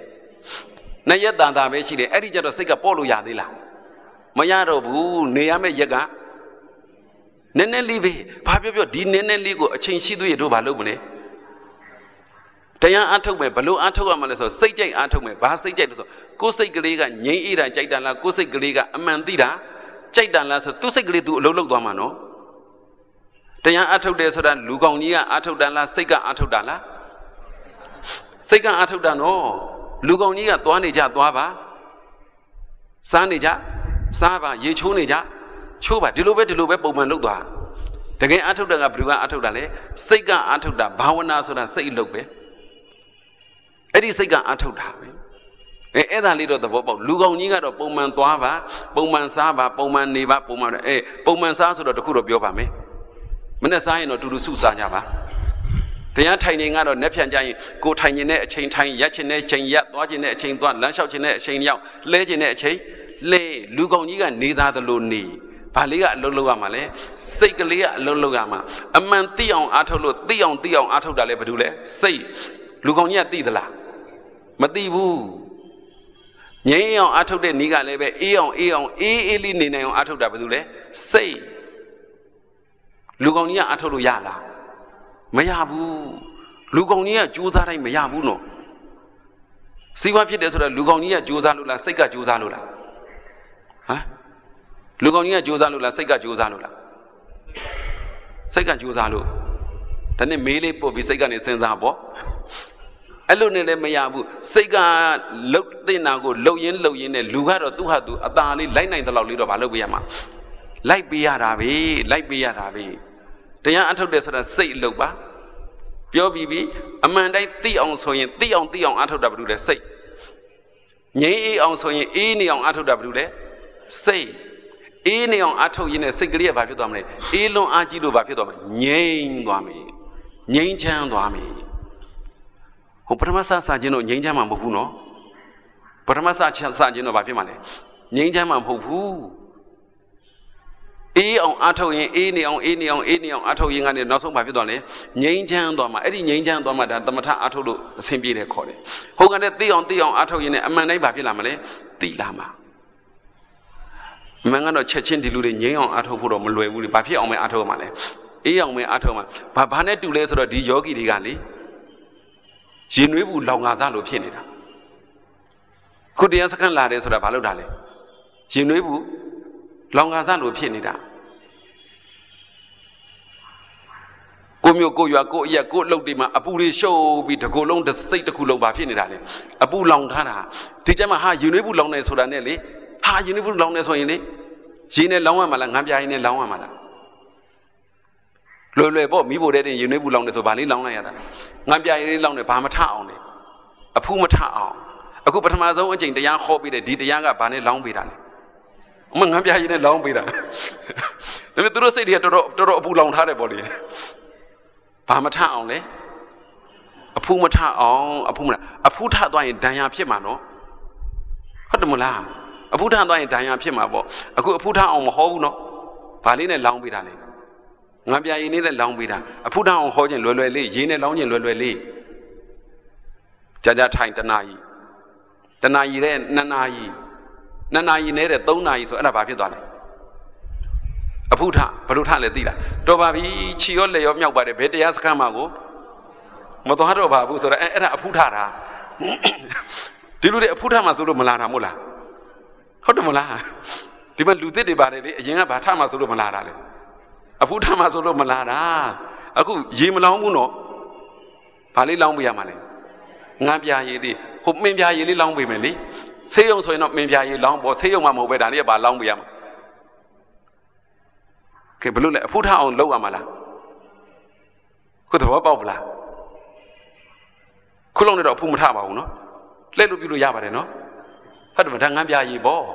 2ရက်တန်တာပဲရှိတယ်အဲ့ဒီကျတော့စိတ်ကပေါ့လို့ရသေးလားမရတော့ဘူးနေရမယ့်ရက်ကနည်းနည်းလေးပဲဘာပြောဒီနည်းနည်းလေးကိုအချိန်ရှိသေးရတို့ဘာလုပ်မလဲတရားအားထုတ်မယ်ဘလို့အားထုတ်ရမလဲဆိုစိတ်ကြိုက်အားထုတ်မယ်ဘာစိတ်ကြိုက်လို့ဆိုကိုယ်စိတ်ကလေးကငြိမ်းအေးတာကြိုက်တာလားကိုယ်စိတ်ကလေးကအမှန်သိတာကြိုက်တာလားဆိုသူ့စိတ်ကလေးသူအလုံးလုံးသွားမှာနော်တရားအားထုတ်တယ်ဆိုတာလူကောင်ကြီးကအားထုတ်တာလားစိတ်ကအားထုတ်တာလားစိတ်ကအားထုတ်တာနော်လူကောင်ကြီးကသွားနေကြသွားပါစားနေကြစားပါရေချိုးနေကြချိုးပါဒီလိုပဲပုံမှန်လုပ်သွားတကယ်အားထုတ်တာကဘယ်သူကအားထုတ်တာလဲစိတ်ကအားထုတ်တာဘာဝနာဆိုတာစိတ်လုပ်ပဲအဲ့ဒီစိတ်ကအားထုတ်တာပဲအဲ့ဒါလေးတော့သဘောပေါက်လူကောင်ကြီးကတော့ပုံမှန်သွားပါပုံမှန်စားပါပုံမှန်နေပါပုံမှန်ပုံမှန်စားဆိုတော့တခုတော့ပြောပါမယ်မနေ့စားရင်တော့တူတူစုစားကြပါတရားထိုင်နေကတော့နှက်ဖြန်ကြရင်ကိုထိုင်နေတဲ့အချိန်ထိုင်ရက်ချင်တဲ့အချိန်ရက်သွားချင်တဲ့အချိန်သွားလမ်းလျှောက်ချင်တဲ့အချိန်ရောက်လဲချင်တဲ့အချိန်လဲလူကောင်ကြီးကနေသားသလိုနေဘာလေးကအလုံးလုံးရမှာလဲစိတ်ကလေးကအလုံးလုံးရမှာအမှန်သိအောင်အားထုတ်လို့သိအောင်အားထုတ်တာလဲဘာလို့လဲစိတ်လူကောင်ကြီးကသိသလားမသိဘူးငြိမ်းအောင်အားထုတ်တဲ့နည်းကလည်းပဲအေးအောင်အေးလေးနေနိုင်အောင်အားထုတ်တာဘာလို့လဲစိတ်လူကောင်ကြီးကအားထုတ်လို့ရလားမရဘူးလူကောင်ကြီးကကြိုးစားတိုင်းမရဘူးနော်စီးပွားဖြစ်တယ်ဆိုတော့လူကောင်ကြီးကကြိုးစားလို့လားစိတ်ကကြိုးစားလို့လားဟမ်လူကောင်ကြီးကကြိုးစားလို့လားစိတ်ကကြိုးစားလို့လားစိတ်ကကြိုးစားလို့ဒါနဲ့မေးလေးပို့ပြီးစိတ်ကနေစဉ်းစားပေါ့အဲ့လိုနဲ့လည်းမရဘူးစိတ်ကလှုပ်တဲ့နာကိုလှုပ်ရင်းနဲ့လူကတော့သူ့ဟာသူအตาလေးလိုက်နိုင်တဲ့လောက်လေးတော့မလုပ်ပြရမှာလိုက်ပေးရတာပဲတရားအထုတ်တယ်ဆိုတာစိတ်အလုပ်ပါပြောပြီးပြီအမှန်တိုင်းသိအောင်ဆိုရင်သိအောင်အထုတ်တာဘာလို့လဲစိတ်ငြိမ်းအေးအောင်ဆိုရင်အေးနေအောင်အထုတ်တာဘာလို့လဲစိတ်အေးနေအောင်အထုတ်ရင်းနဲ့စိတ်ကလေးကဘာဖြစ်သွားမလဲအေးလွန်အားကြီးလို့ဘာဖြစ်သွားမလဲငြိမ်းသွားမယ်ငြိမ်းချမ်းသွားမယ်ဟိုပထမစခြင်းတော့ငြိမ်းချမ်းမှာမဟုတ်ဘူးနော်ပထမစခြင်းတော့ဘာဖြစ်မှာလဲငြိမ်းချမ်းမှာမဟုတ်ဘူးအေးအောင်အားထုတ်ရင်အေးနေအောင်အားထုတ်ရင်ကနေနောက်ဆုံးဘာဖြစ်သွားလဲငြိမ်းချမ်းသွားမှာအဲ့ဒီငြိမ်းချမ်းသွားမှာဒါသမထအားထုတ်လို့အဆင်ပြေတယ်ခေါ်တယ်ဟုတ်ကဲ့သိအောင်အားထုတ်ရင်လည်းအမှန်တိုင်းဘာဖြစ်လာမလဲသိလာမှာမှန်ကတော့ချက်ချင်းဒီလူတွေငြိမ်းအောင်အားထုတ်ဖို့တော့မလွယ်ဘူးလေဘာဖြစ်အောင်မဲအားထုတ်မှာလဲအေးအောင်မဲအားထုတ်မှာဘာနဲ့တူလဲဆိုတော့ဒီယောဂီတွေကလေရင်နွေးဘူးလောင်ငါစားလို့ဖြစ်နေတာခုတရားစခန်းလာတယ်ဆိုတာဘာလို့တာလဲရင်နွေးဘူးလောင်ငါစားလို့ဖြစ်နေတာကိုရွာကိုအရက်ကိုလှုပ်ဒီမှာအပူတွေရှုပ်ပြီးတကူလုံးတစ်စိတ်တစ်ခုလုံးပါဖြစ်နေတာလေအပူလောင်ထားတာဒီကျမှဟာယူနေဘူးလောင်နေဆိုတာနဲ့လေဟာယူနေဘူးလောင်နေဆိုရင်လေရင်းနဲ့လောင်ရမှာလားငံပြားရင်းနဲ့လောင်ရမှာလားလွယ်ပေါ့မိဖို့တဲ့ယူနေဘူးလောင်နေဆိုဗာလေးလောင်လိုက်ရတာငံပြားရင်းလေးလောင်နေဘာမထအောင်လေအဖူးမထအောင်အခုပထမဆုံးအချိန်တရားဟောပြီးတဲ့ဒီတရားကဘာနဲ့လောင်ပေးတာလဲအမငံပြားရင်းနဲ့လောင်ပေးတာဒါပေမဲ့သူတို့စိတ်တွေကတော်တော်အပူလောင်ထားတယ်ပေါ့လေဘာမထအောင်လဲအဖူးမထအောင်အဖူးထသွားရင်ဒဏ်ရာဖြစ်မှာနော်ဟုတ်တယ်မလားအဖူးထသွားရင်ဒဏ်ရာဖြစ်မှာပေါ့အခုအဖူးထအောင်မဟောဘူးနော်ဘာလေးနဲ့လောင်းပေးတာလဲငံပြာရည်နဲ့လောင်းပေးတာအဖူးထအောင်ဟောခြင်းလွယ်လေးရည်နဲ့လောင်းခြင်းလွယ်လေးကြာထိုင်တနာရီတဲ့2နာရီနဲ့တဲ့3နာရီဆိုအဲ့ဒါဘာဖြစ်သွားလဲအဖုထဘလို့ထလဲသိလားတော်ပါပြီခြေရောလက်ရောမြောက်ပါတယ်ဘယ်တရားစခန်းမှာကိုမသွားတော့ပါဘူးဆိုတော့အဲ့ဒါအဖုထတာဒီလိုတွေအဖုထမှာဆိုလို့မလာတာမို့လားဟုတ်တယ်မလားဒီမှာလူသစ်တွေပါတယ်လေအရင်ကဘာထမှာဆိုလို့မလာတာလေအဖုထမှာဆိုလို့မလာတာအခုရေမလောင်းဘူးနော်ဘာလေးလောင်းပေးရမှာလဲငံပြာရည်လေးဟိုမင်းပြာရည်လေးလောင်းပေးမယ်လေဆေးရုံဆိုရင်တော့မင်းပြာရည်လောင်းပေါ့ဆေးရုံမှာမဟုတ်ပဲဒါလေးကဘာလောင်းပေးရမှာကဲဘလို့လဲအဖုထအောင်လုပ်ရမှာလားခုသဘောပေါက်ပလားခုလုံးနဲ့တော့အဖုမထပါဘူးနော်လှည့်လို့ပြုလို့ရပါတယ်နော်ဟုတ်တယ်မဒါငံပြာရည်ပေါ့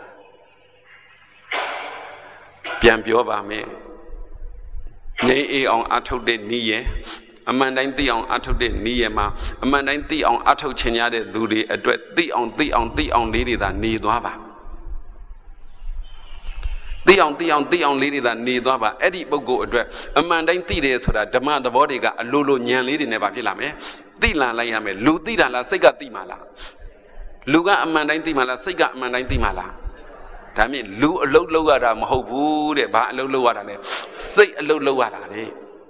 ပြန်ပြောပါမယ်နေအေးအောင်အထုတ်တဲ့နီးရဲ့အမှန်တိုင်းသိအောင်အထုတ်တဲ့နီးရဲ့မှာအမှန်တိုင်းသိအောင်အထုတ်ချင်ရတဲ့သူတွေအတွက်သိအောင်လေးတွေသာနေသွားပါသိအောင်လေးတွေသာနေသွားပါအဲ့ဒီပုဂ္ဂိုလ်အတွက်အမှန်တိုင်းသိတယ်ဆိုတာဓမ္မသဘောတွေကအလိုလိုဉာဏ်လေးတွေနဲ့ပါဖြစ်လာမယ်သိလာလိုက်ရမယ်လူသိတာလားစိတ်ကသိမှာလားလူကအမှန်တိုင်းသိမှာလားစိတ်ကအမှန်တိုင်းသိမှာလားဒါမြင်လူအလုတ်လောက်ရတာမဟုတ်ဘူးတဲ့ဘာအလုတ်လောက်ရတာလဲစိတ်အလုတ်လောက်ရတာလေ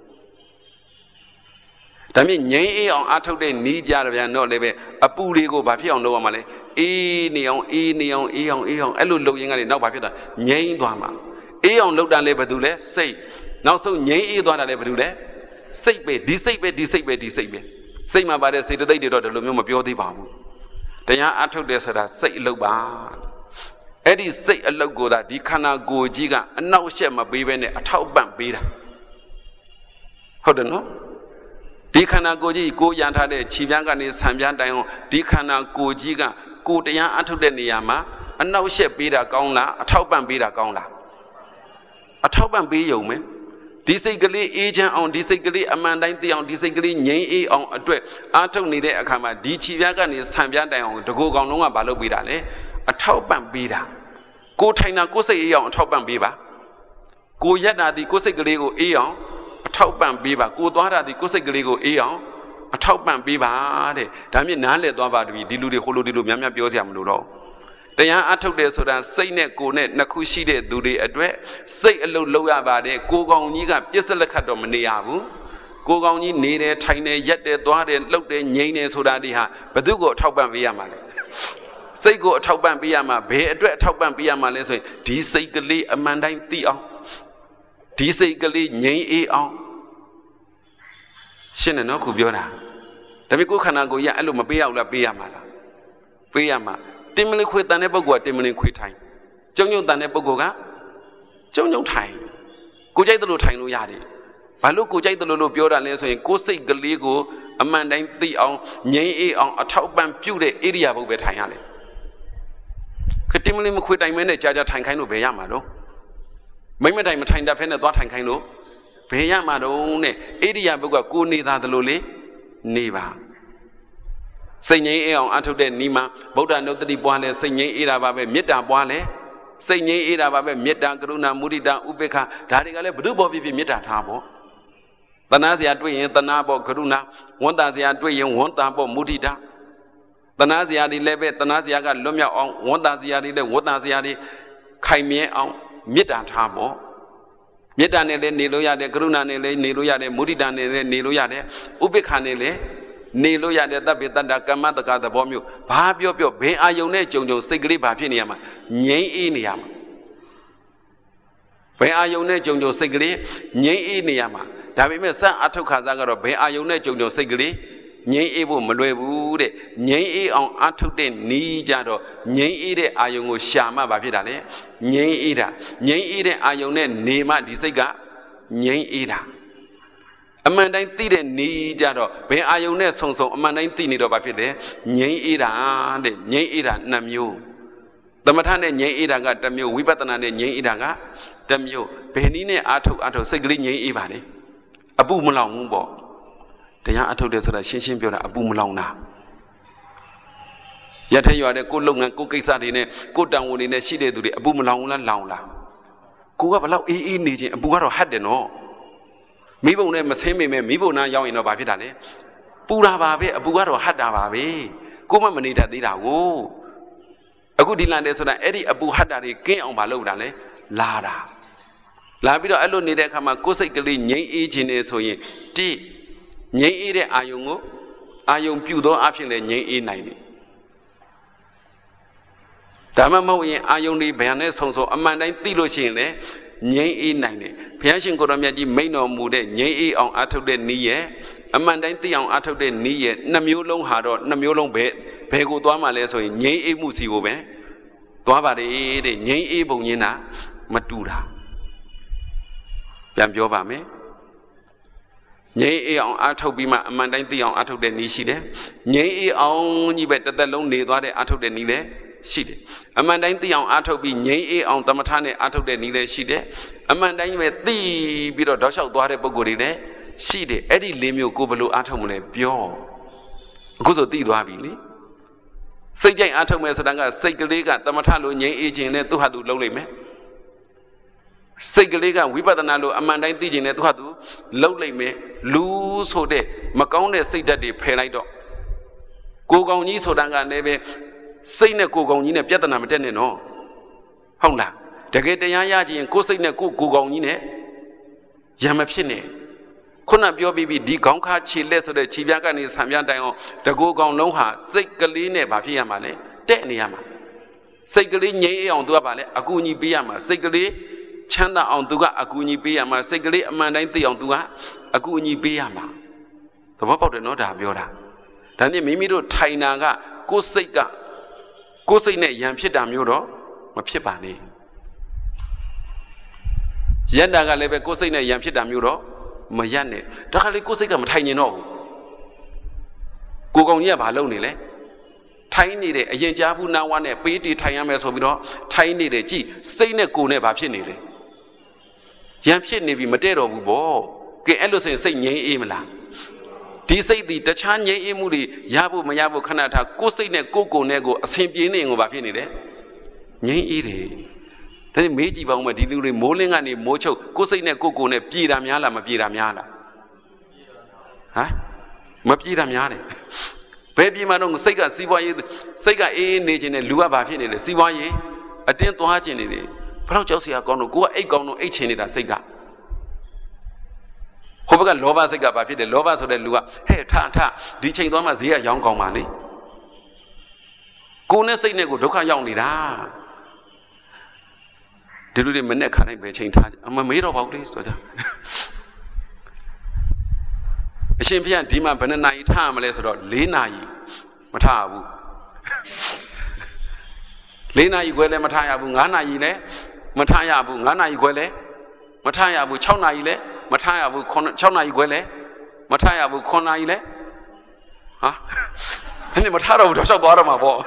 ဒါမြင်ငြိမ်းအေးအောင်အထုတ်တဲ့နီးကြတယ်ဗျာတော့လည်းပဲအပူတွေကိုဘာဖြစ်အောင်လုပ်ရမှာလဲအေးနေအောင်အဲ့လိုလုပ်ရင်ကလည်းနောက်ဘာဖြစ်တာငြိမ်းသွားမှာအေးအောင်လုပ်တာလည်းဘာလို့လဲစိတ်နောက်ဆုံးငြိမ်းအေးသွားတာလည်းဘာလို့လဲစိတ်ပဲဒီစိတ်ပဲစိတ်မှာပါတဲ့စေတသိက်တွေတော့ဒီလိုမျိုးမပြောသေးပါဘူးတရားအထုတ်တယ်ဆိုတာစိတ်အလုပ်ပါအဲ့ဒီစိတ်အလုပ်ကိုသာဒီခန္ဓာကိုယ်ကြီးကအနောက်အရှက်မပေးဘဲနဲ့အထောက်ပံ့ပေးတာဟုတ်တယ်နော်ဒီခန္ဓာကိုယ်ကြီးကိုရန်ထားတဲ့ခြေပြားကနေဆံပြားတိုင်အောင်ဒီခန္ဓာကိုယ်ကြီးကကိုတရားအထုတ်တဲ့နေရာမှာအနောက်အရှက်ပေးတာကောင်းလားအထောက်ပံ့ပေးတာကောင်းလားအထောက်ပံ့ပေးရုံပဲဒီစိတ်ကလေးအေးချမ်းအောင်ဒီစိတ်ကလေးအမှန်တိုင်းသိအောင်ဒီစိတ်ကလေးငြိမ်းအေးအောင်အတွက်အားထုတ်နေတဲ့အခါမှာဒီခြေပြားကနေဆံပြားတိုင်အောင်တကူကောင်လုံးကဘာလုပ်ပေးတာလဲအထောက်ပံ့ပေးတာကိုထိုင်တာကိုစိတ်အေးအောင်အထောက်ပံ့ပေးပါကိုရက်တာဒီကိုစိတ်ကလေးကိုအေးအောင်အထောက်ပံ့ပေးပါကိုသွားတာဒီကိုစိတ်ကလေးကိုအေးအောင်အထောက်ပံ့ပေးပါတဲ့ဒါမြင်နားလည်သွားပါတပြီဒီလူတွေဟိုလိုဒီလိုများများပြောစရာမလိုတော့တရားအထုတ်တယ်ဆိုတာစိတ်နဲ့ကိုယ်နဲ့နှစ်ခုရှိတဲ့သူတွေအတွက်စိတ်အလုပ်လုပ်ရပါတယ်ကိုကောင်ကြီးကပြစ်စလက်ခတ်တော့မနေရဘူးကိုကောင်ကြီးနေတယ်ထိုင်တယ်ရက်တယ်သွားတယ်လှုပ်တယ်ငြိမ်တယ်ဆိုတာဒီဟာဘယ်သူကိုအထောက်ပံ့ပေးရမှာလဲစိတ်ကိုအထောက်ပံ့ပေးရမှာဘယ်အတွက်အထောက်ပံ့ပေးရမှာလဲဆိုရင်ဒီစိတ်ကလေးအမှန်တိုင်းသိအောင်ဒီစိတ်ကလေးငြိမ်အေးအောင်ရှင်းတယ်နော်ခုပြောတာဒါပေမဲ့ကိုယ်ခန္ဓာကိုယ်ကြီးအဲ့လိုမပေးရဘူးလားပေးရမှာလားပေးရမှာတင်မလင်ခွေတန်တဲ့ပုဂ္ဂိုလ်ကတင်မလင်ခွေထိုင်ကျုံညုံတန်တဲ့ပုဂ္ဂိုလ်ကကျုံညုံထိုင်ကိုကြိုက်တယ်လို့ထိုင်လို့ရတယ်ဘာလို့ကိုကြိုက်တယ်လို့ပြောတာလဲဆိုရင်ကိုယ်စိတ်ကလေးကိုအမှန်တိုင်းသိအောင်ငြိမ်အေးအောင်အထောက်ပံ့ပြုတဲ့ဣရိယာပုပဲထိုင်ရလေခတင်မလင်မခွေတိုင်မဲနဲ့ကြာကြာထိုင်ခိုင်းလို့ဘယ်ရမှာတော့မိမတိုင်မထိုင်တတ်ဖဲနဲ့သွားထိုင်ခိုင်းလို့ဘယ်ရမှာတော့နဲ့ဣရိယာပုကကိုနေသားသလိုလေနေပါစိတ်ငြိမ်းအေးအောင်အထုတ်တဲ့နီးမှာဗုဒ္ဓနုတ္တိပွားလဲစိတ်ငြိမ်းအေးတာပါပဲမေတ္တာပွားလဲစိတ်ငြိမ်းအေးတာပါပဲမေတ္တာကရုဏာမုဒိတာဥပေက္ခဒါတွေကလည်းဘု து ဘောဖြစ်မေတ္တာထားပေါ့တဏှာစရာတွေ့ရင်တဏှာပေါ့ကရုဏာဝန်တာစရာတွေ့ရင်ဝန်တာပေါ့မုဒိတာတဏှာစရာတွေလည်းပဲတဏှာစရာကလွတ်မြောက်အောင်ဝန်တာစရာတွေလည်းဝန်တာစရာတွေခိုင်မြဲအောင်မေတ္တာထားပေါ့မေတ္တာနဲ့လည်းနေလို့ရတယ်ကရုဏာနဲ့လည်းနေလို့ရတယ်မုဒိတာနဲ့လည်းနေလို့ရတယ်ဥပေက္ခနဲ့လည်းနေလို့ရတဲ့တပ်ပိတ္တကမ္မတကသဘောမျိုးဘာပြောဘယ်အာယုံနဲ့ကြုံစိတ်ကလေးဘာဖြစ်နေရမှာငြိမ်းအေးနေရမှာဘယ်အာယုံနဲ့ကြုံစိတ်ကလေးငြိမ်းအေးနေရမှာဒါပေမဲ့စအထုတ်ခါစားကတော့ဘယ်အာယုံနဲ့ကြုံကြုံစိတ်ကလေးငြိမ်းအေးဖို့မလွယ်ဘူးတဲ့ငြိမ်းအေးအောင်အထုတ်တဲ့နီးကြတော့ငြိမ်းအေးတဲ့အာယုံကိုရှာမှဘာဖြစ်တာလဲငြိမ်းအေးတာငြိမ်းအေးတဲ့အာယုံနဲ့နေမှဒီစိတ်ကငြိမ်းအေးတာအမှန်တိုင်းသိတဲ့နေကြတော့ဘယ်အာယုံနဲ့ဆုံဆုံအမှန်တိုင်းသိနေတော့ဘာဖြစ်လဲငြိမ်းအေးတာတဲ့ငြိမ်းအေးတာနှစ်မျိုးသမထနဲ့ငြိမ်းအေးတာကတစ်မျိုးဝိပဿနာနဲ့ငြိမ်းအေးတာကတစ်မျိုးဘယ်နည်းနဲ့အာထုတ်စိတ်ကလေးငြိမ်းအေးပါလေအပူမလောင်ဘူးပေါ့တရားအထုတ်တယ်ဆိုတာရှင်းရှင်းပြောတာအပူမလောင်တာရထရွာတဲ့ကိုလုပ်ငန်းကိုကိစ္စတွေနဲ့ကိုတန်ဝန်တွေနဲ့ရှိတဲ့သူတွေအပူမလောင်ဘူးလားလောင်လားကိုကဘလောက်အေးနေခြင်းအပူကတော့ဟတ်တယ်နော်မိဘုံနဲ့မဆင်းမိမဲ့မိဘုံနာရောက်ရင်တော့ဘာဖြစ်တာလဲပူတာပါပဲအပူကတော့ဟတ်တာပါပဲကိုမမနေတတ်သေးတာကိုအခုဒီလန်တယ်ဆိုတာအဲ့ဒီအပူဟတ်တာတွေကင်းအောင်မလုပ်တာလဲလာတာလာပြီးတော့အဲ့လိုနေတဲ့အခါမှာကိုယ်စိတ်ကလေးငြိမ်းအေးခြင်းနေဆိုရင်တိငြိမ်းအေးတဲ့အာယုံကိုအာယုံပြုသောအဖြစ်လည်းငြိမ်းအေးနိုင်တယ်ဒါမှမဟုတ်ရင်အာယုံတွေဘယ်နဲ့ဆုံဆုံအမှန်တိုင်းသိလို့ရှိရင်လည်းငြိမ်းအေးနိုင်တယ်ဘုရားရှင်ကိုတော်မြတ်ကြီးမိန့်တော်မူတဲ့ငြိမ်းအေးအောင်အထုတ်တဲ့နည်းရဲ့အမှန်တိုင်းသိအောင်အထုတ်တဲ့နည်းရဲ့နှစ်မျိုးလုံးဟာတော့နှစ်မျိုးလုံးဘယ်ကိုသွားမှလဲဆိုရင်ငြိမ်းအေးမှုစီကိုပဲသွားပါတယ်တဲ့ငြိမ်းအေးပုံချင်းတာမတူတာပြန်ပြောပါမယ်ငြိမ်းအေးအောင်အထုတ်ပြီးမှအမှန်တိုင်းသိအောင်အထုတ်တဲ့နည်းရှိတယ်ငြိမ်းအေးအောင်ကြီးပဲတစ်သက်လုံးနေသွားတဲ့အထုတ်တဲ့နည်းလည်းရှိတယ်အမှန်တိုင်းသိအောင်အထုတ်ပြီးငြိမ်းအေးအောင်သမထနဲ့အထုတ်တဲ့နည်းလည်းရှိတယ်အမှန်တိုင်းပဲသိပြီးတော့တောက်လျှောက်သွားတဲ့ပုံကိုယ်တွေလည်းရှိတယ်အဲ့ဒီလေးမျိုးကိုဘယ်လိုအထုတ်မလဲပြောအခုဆိုသိသွားပြီလေစိတ်ကြိုက်အထုတ်မယ်ဆိုတာကစိတ်ကလေးကသမထလိုငြိမ်းအေးခြင်းနဲ့သူ့ဟာသူလုပ်လိမ့်မယ်စိတ်ကလေးကဝိပဿနာလိုအမှန်တိုင်းသိခြင်းနဲ့သူဟာသူလှုပ်လိုက်မယ်လူဆိုတဲ့မကောင်းတဲ့စိတ်ဓာတ်တွေဖယ်လိုက်တော့ကိုယ်ကောင်ကြီးဆိုတာကလည်းပဲစိတ်နဲ့ကိုယ်ကောင်ကြီးနဲ့ပြဿနာမတက်နဲ့နော်ဟုတ်လားတကယ်တရားရခြင်းကိုယ်စိတ်နဲ့ကိုယ်ကောင်ကြီးနဲ့ရံမဖြစ်နဲ့ခုနပြောပြီးဒီခေါင်းခါခြေလက်ဆိုတဲ့ခြေပြားကနေဆံပြားတိုင်အောင်တကိုယ်ကောင်လုံးဟာစိတ်ကလေးနဲ့ဘာဖြစ်ရမှာလဲတဲ့နေရမှာစိတ်ကလေးငြိမ်းအောင်သူကဘာလဲအကူအညီပေးရမှာစိတ်ကလေးချမ်းသာအောင်သူကအကူအညီပေးရမှာစိတ်ကလေးအမှန်တိုင်းသိအောင်သူကအကူအညီပေးရမှာသဘောပေါက်တယ်နော်ဒါပြောတာဒါနဲ့မိမိတို့ထိုင်တာကကိုယ်စိတ်နဲ့ယံဖြစ်တာမျိုးတော့မဖြစ်ပါနဲ့ရက်တာကလည်းပဲကိုယ်စိတ်နဲ့ယံဖြစ်တာမျိုးတော့မရက်နဲ့ဒါခါလေးကိုယ်စိတ်ကမထိုင်ကျင်တော့ဘူးကိုကောင်ကြီးကဘာလုပ်နေလဲထိုင်းနေတယ်အရင်ကြားဘူးနာဝါနဲ့ပေးတီထိုင်ရမယ်ဆိုပြီးတော့ထိုင်းနေတယ်ကြည်စိတ်နဲ့ကိုယ်နဲ့ဘာဖြစ်နေလဲရံဖြစ်နေပြီမတည့်တော့ဘူးဗောကဲအဲ့လိုဆိုရင်စိတ်ငြိမ်းအေးမလားဒီစိတ်ဒီတခြားငြိမ်းအေးမှုတွေရဖို့မရဖို့ခဏထားကိုယ်စိတ်နဲ့ကိုယ်နဲ့ကိုအစဉ်ပြေးနေရင်ကိုဘာဖြစ်နေလဲငြိမ်းအေးတယ်ဒါနဲ့မေးကြည့်ပါဦးမယ်ဒီလူတွေမိုးလင်းကနေမိုးချုပ်ကိုယ်စိတ်နဲ့ကိုယ်နဲ့ပြေးတာများလားမပြေးတာများလားဟမ်မပြေးတာများတယ်ဘယ်ပြေးမှတော့စိတ်ကစီးပွားရေးစိတ်ကအေးနေခြင်းနဲ့လူကဘာဖြစ်နေလဲစီးပွားရေးအတင်းသွားခြင်းနေတယ်ဘယ်တော့ကြောက်စရာကောင်းတော့ကိုကအိတ်ကောင်းတော့အိတ်ချင်နေတာစိတ်ကဟိုဘက်ကလောဘစိတ်ကဘာဖြစ်တယ်လောဘဆိုတဲ့လူကဟဲ့ထဒီချိန်သွားမှဈေးကရောင်းကောင်းပါလေကိုယ်နဲ့စိတ်နဲ့ကိုဒုက္ခရောက်နေတာဒီလူတွေမနဲ့ခါတိုင်းပဲချိန်ထားအမမေးတော့ပါဘူးလေဆိုကြအရှင်ဘုရားဒီမှာဘယ်နှနာရီထားရမလဲဆိုတော့4နာရီမထားဘူး4နာရီခွဲလည်းမထားရဘူး5နာရီလည်းမထားရဘူး9နာရီခွဲလည်းမထားရဘူး6နာရီလည်းမထားရဘူး6နာရီခွဲလည်းမထားရဘူး9နာရီလည်းဟာအဲ့ဒီမထားတော့ဘူးတော့လျှောက်သွားတော့မှာပေါ့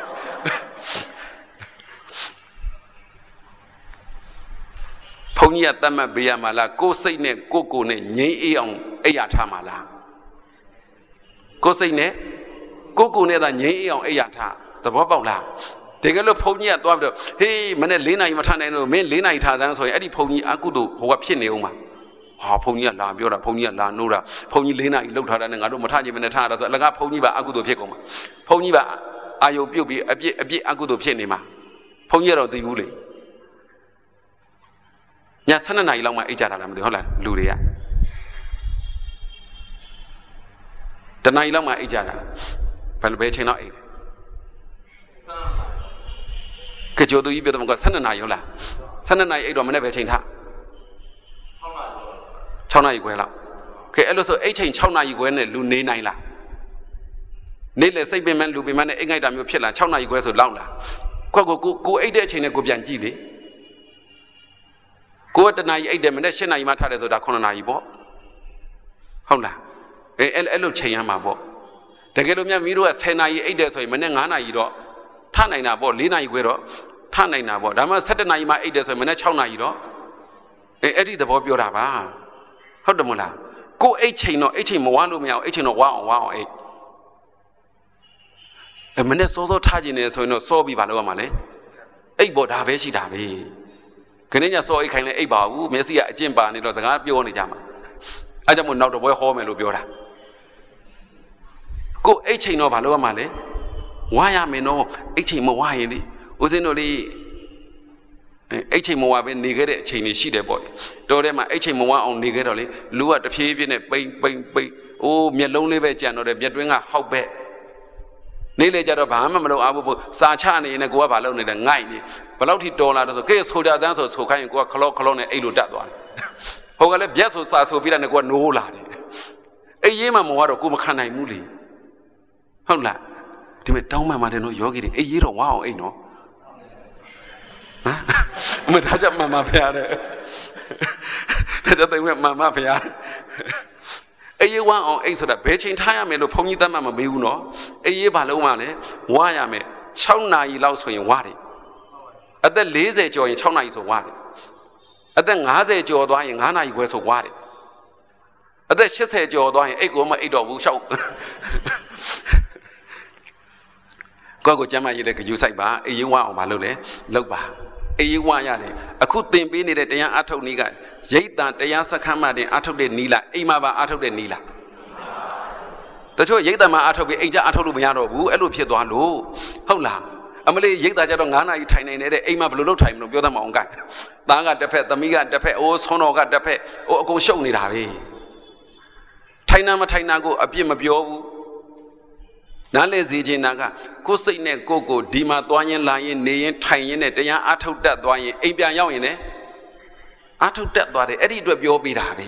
ဘုန်းကြီးကတတ်မှတ်ပေးရမှာလားကိုယ်စိတ်နဲ့ကိုယ်နဲ့ငြိမ်းအေးအောင်အိပ်ရထားမှာလားကိုယ်စိတ်နဲ့ကိုယ်နဲ့သာငြိမ်းအေးအောင်အိပ်ရထားသဘောပေါက်လားတကယ်လို့ဘုန်းကြီးကသွားပြီးတော့ဟေးမနေ့4နာရီမထားနိုင်လို့မင်း4နာရီထားစမ်းဆိုရင်အဲ့ဒီဘုန်းကြီးအကုသို့ဟိုကဖြစ်နေအောင်မှာဟာဘုန်းကြီးကလာပြောတာဘုန်းကြီးကလာနိုးတာဘုန်းကြီး4နာရီလောက်ထားတာနဲ့ငါတို့မထားခြင်းမနဲ့ထားတာဆိုအလကားဘုန်းကြီးပါအကုသို့ဖြစ်ကုန်မှာဘုန်းကြီးပါအာယုပြုတ်ပြီးအပြစ်အကုသို့ဖြစ်နေမှာဘုန်းကြီးကတော့သိဘူးလေည7နာရီလောက်မှအိတ်ကြတာလားမသိဟုတ်လားလူတွေကတနာရီလောက်မှအိတ်ကြတာဘယ်ချိန်လောက်အိတ်ကကြိုသူကြီးပြောတယ်က12နာရီဟုတ်လား12နာရီအိတ်တော့မနေ့ပဲချိန်ထား6နာရီခွဲလောက်ကဲအဲ့လိုဆိုအိတ်ချိန်6နာရီခွဲနဲ့လူနေနိုင်လားနေလေစိတ်ပင်မလူပင်မနဲ့အိတ်ငိုက်တာမျိုးဖြစ်လာ6နာရီခွဲဆိုလောက်လားကိုအိတ်တဲ့အချိန်နဲ့ကိုပြန်ကြည့်လေကိုကတနာရီအိတ်တယ်မနဲ့7နာရီမှထားတယ်ဆိုတာ9နာရီပေါ့ဟုတ်လားအဲ့လိုချိန်ရမှာပေါ့တကယ်လို့များမီးတို့က10နာရီအိတ်တယ်ဆိုရင်မနဲ့9နာရီတော့ထနိုင်တာပေါ့4နာရီခွဲတော့ထနိုင်တာပေါ့ဒါမှ17နာရီမှအိတ်တယ်ဆိုရင်မနဲ့6နာရီတော့အဲ့ဒီသဘောပြောတာပါဟုတ်တယ်မလားကိုအိတ်ချိန်တော့အိတ်ချိန်မဝလို့မရအောင်အိတ်ချိန်တော့ဝအောင်အိတ်မနဲ့စောထားခြင်းနေဆိုရင်တော့စောပြီးပါလို့ရမှာလေအိတ်ပေါ်ဒါပဲရှိတာပဲခဏညစောအိတ်ခိုင်းလဲအိတ်ပါဘူးမျက်စိကအကျင့်ပါနေတော့စကားပြောနေကြမှာအဲကြောင့်မို့နောက်တော့ဘွဲဟောမယ်လို့ပြောတာကိုအိတ်ချိန်တော့ဘာလို့ရမှာလဲဝါရမယ်နော်အိတ်ချိန်မဝရင်လေဦးစင်းတို့လေးအိတ်ချိန်မဝပဲနေခဲ့တဲ့အချိန်တွေရှိတယ်ပေါ့တော်ထဲမှာအိတ်ချိန်မဝအောင်နေခဲ့တော့လေလူကတဖြည်းဖြည်းနဲ့ပိန်အိုးမျက်လုံးလေးပဲကြံတော့တယ်မျက်တွင်းကဟောက်ပဲနေလေကြတော့ဘာမှမလုပ်အားဘူးစာချနေရင်ကိုကဘာလုပ်နေလဲငိုက်နေဘယ်လောက်ထိတော်လာတော့ဆိုကဲဆိုကြတန်းဆိုခိုင်းရင်ကိုကခလောနဲ့အိတ်လိုတက်သွားတယ်ဟိုကလည်းပြက်ဆိုစာဆိုပြီးတော့ကိုကနိုးလာတယ်အိတ်ရေးမှမဝတော့ကိုမခံနိုင်ဘူးလေဟုတ်လားဒီမဲ့တောင်းမှန်ပါတယ်နော်ယောဂီတွေအိတ်ရေးတော့ဝအောင်အိတ်နော်ဟမ်မထားကြမှန်ပါဖရားတဲ့တဲ့တိုင်မှန်ပါဖရားအေးဝမ်းအောင်အိတ်ဆိုတာဘယ်ချိန်ထားရမယ်လို့ဘုန်းကြီးတတ်မှမမေးဘူးနော်အေးဘာလုံးမှလဲဝါရမယ်6နာရီလောက်ဆိုရင်ဝါတယ်အသက်40ကျော်ရင်6နာရီဆိုဝါတယ်အသက်50ကျော်သွားရင်9နာရီခွဲဆိုဝါတယ်အသက်80ကျော်သွားရင်အိတ်ကိုမအိတ်တော့ဘူးရှောက်ကိုကျမ်းမကြီးလည်းကြူးဆိုင်ပါအေးဝမ်းအောင်မလုပ်လဲလုပ်ပါအေးဝမ်းရတယ်အခုသင်ပေးနေတဲ့တရားအထုတ်နည်းကရိတ်တန်တရားစခန်းမှတင်အထုတ်တဲ့နီးလားအိမ်မှာပါအထုတ်တဲ့နီးလားတချို့ရိတ်တန်မှာအထုတ်ပြီးအိမ်ကျအထုတ်လို့မရတော့ဘူးအဲ့လိုဖြစ်သွားလို့ဟုတ်လားအမလေးရိတ်တာကြတော့9နာရီထိုင်နေနေတဲ့အိမ်မှာဘယ်လိုလုပ်ထိုင်မလို့ပြောတတ်မအောင်ကဲသားကတစ်ဖက်သမီးကတစ်ဖက်အိုးဆွမ်းတော်ကတစ်ဖက်အိုးအကုန်ရှုပ်နေတာပဲထိုင်နာမထိုင်နာကိုအပြစ်မပြောဘူးနားလေစီခြင်းနာကကိုယ်စိတ်နဲ့ကိုဒီမှာသွားရင်လာရင်နေရင်ထိုင်ရင်နဲ့တရားအထုတ်တတ်သွားရင်အိမ်ပြန်ရောက်ရင်လည်းအထုတ်တတ်သွားတယ်အဲ့ဒီအတွက်ပြောပေးတာပဲ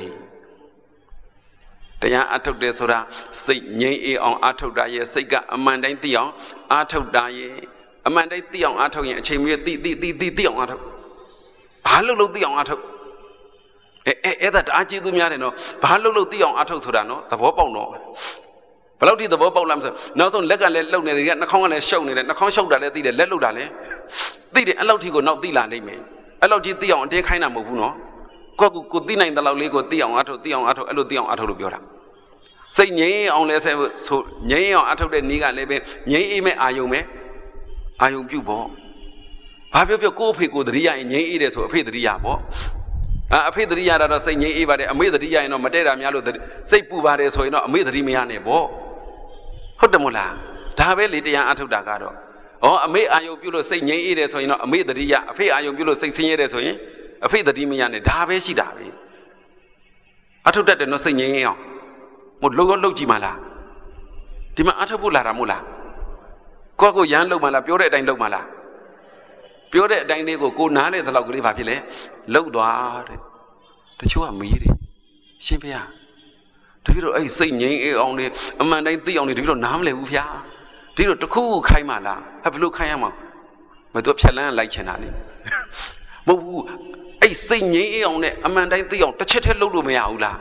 တရားအထုတ်တယ်ဆိုတာစိတ်ငြိမ်းအေးအောင်အထုတ်တာရဲ့စိတ်ကအမှန်တိုင်းသိအောင်အထုတ်တာရဲ့အမှန်တိုင်းသိအောင်အထုတ်ရင်အချိန်မီသိအောင်အထုတ်ဘာလို့သိအောင်အထုတ်အဲ့ဒါတအားကျေးဇူးများတယ်နော်ဘာလို့သိအောင်အထုတ်ဆိုတာနော်သဘောပေါက်တော့ဘယ်လောက်ထိသဘောပေါက်လားမဆိုနောက်ဆုံးလက်ကလည်းလှုပ်နေတယ်နှာခေါင်းကလည်းရှုပ်နေတယ်နှာခေါင်းရှုပ်တာလည်းသိတယ်လက်လှုပ်တာလည်းသိတယ်အဲ့လောက်ထိကိုနောက်သိလာနိုင်မယ်အဲ့လောက်ကြီးသိအောင်အတင်းခိုင်းတာမဟုတ်ဘူးနော်ကိုသိနိုင်တဲ့လောက်လေးကိုသိအောင်အထုတ်အဲ့လိုသိအောင်အထုတ်လို့ပြောတာစိတ်ငြိမ်းအောင်လဲဆိုငြိမ်းအောင်အထုတ်တဲ့နည်းကလည်းပဲငြိမ်းအေးမဲ့အာယုံပြုပေါ့ဘာပြောကိုအဖေကိုသတိရရင်ငြိမ်းအေးတယ်ဆိုအဖေသတိရပေါ့အဖေသတိရတာတော့စိတ်ငြိမ်းအေးပါတယ်အမေသတိရရင်တော့မတည့်တာများလို့စိတ်ပူပါတယ်ဆိုရင်တော့အမေသတိမရနဲ့ပေါ့ဟုတ်တယ်မို့လားဒါပဲလေတရားအထုတ်တာကတော့အမေအာယုံပြုလို့စိတ်ငြိမ်းအေးတယ်ဆိုရင်တော့အမေသတိရအဖေအာယုံပြုလို့စိတ်ဆင်းရဲတယ်ဆိုရင်အဖေသတိမရနဲ့ဒါပဲရှိတာပဲအထုတ်တတ်တယ်နော်စိတ်ငြိမ်းအေးအောင်မို့လှုပ်ကြည့်မှလားဒီမှာအထုတ်ဖို့လာတာမို့လားကိုရမ်းလှုပ်မှလားပြောတဲ့အတိုင်းလှုပ်မှလားပြောတဲ့အတိုင်းလေးကိုနားလေတဲ့လောက်ကလေးဘာဖြစ်လဲလှုပ်သွားတဲ့တချို့ကမေးတယ်ရှင်ဖေတပည့်တော်အဲ့စိတ်ငြိမ်းအေးအောင်နေအမှန်တိုင်းသိအောင်နေတပည့်တော်နားမလဲဘူးဗျာတပည့်တော်တခုခုခိုင်းမှလားဘယ်လိုခိုင်းရမှာမသူဖြတ်လန်းလိုက်ချင်တာလေမဟုတ်ဘူးအဲ့စိတ်ငြိမ်းအေးအောင်နဲ့အမှန်တိုင်းသိအောင်တစ်ချက်တည်းလှုပ်လို့မရဘူးလား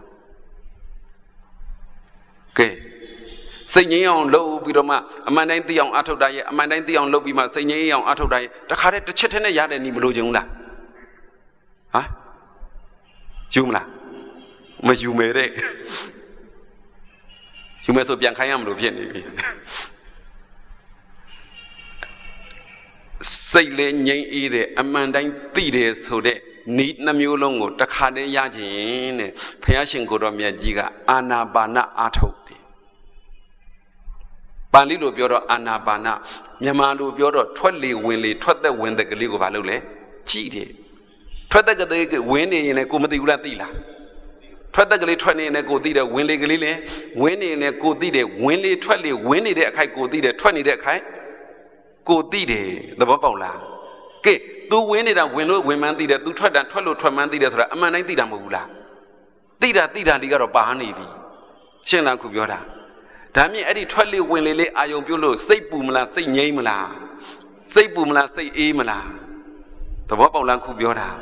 ကဲစိတ်ငြိမ်းအောင်လှုပ်ပြီးတော့မှအမှန်တိုင်းသိအောင်အထုတ်တာရဲ့အမှန်တိုင်းသိအောင်လှုပ်ပြီးမှစိတ်ငြိမ်းအောင်အထုတ်တာရဲ့တခါတည်းတစ်ချက်တည်းနဲ့ရတဲ့နည်းမလို့ချင်ဘူးလားဟာယူမလားမယူမယ်တဲ့ယူမယ်ဆိုပြန်ခိုင်းရမလို့ဖြစ်နေပြီစိတ်လည်းငြိမ်းအေးတယ်အမှန်တိုင်းသိတယ်ဆိုတဲ့ဤနှမျိုးလုံးကိုတခါတည်းရခြင်းတဲ့ဘုရားရှင်ကိုတော်မြတ်ကြီးကအာနာပါနအာထုတ်တယ်ပါဠိလိုပြောတော့အာနာပါနမြန်မာလိုပြောတော့ထွက်လေဝင်လေထွက်သက်ဝင်သက်ကလေးကိုဘာလုပ်လဲကြည့်တယ်ထွက်သက်ကလေးဝင်နေရင်လည်းကိုမသိဘူးလားသိလားထွက်သက်ကလေးထွက်နေရင်လည်းကိုသိတယ်ဝင်လေကလေးလည်းဝင်နေရင်လည်းကိုသိတယ်ဝင်လေထွက်လေဝင်နေတဲ့အခိုက်ကိုသိတယ်ထွက်နေတဲ့အခိုက်ကိုသိတယ်သဘောပေါက်လားကဲ तू ဝင်နေတာဝင်လို့ဝင်မှန်းသိတယ် तू ထွက်တာထွက်လို့ထွက်မှန်းသိတယ်ဆိုတာအမှန်တိုင်းသိတာမဟုတ်ဘူးလားတိတာလေးကတော့ပါနေပြီရှင်းလားခုပြောတာဒါမြင့်အဲ့ဒီထွက်လေဝင်လေလေးအာယုံပြုလို့စိတ်ပူမလားစိတ်ငြိမ်းမလားစိတ်ပူမလားစိတ်အေးမလားသဘောပေါက်လားခုပြောတာ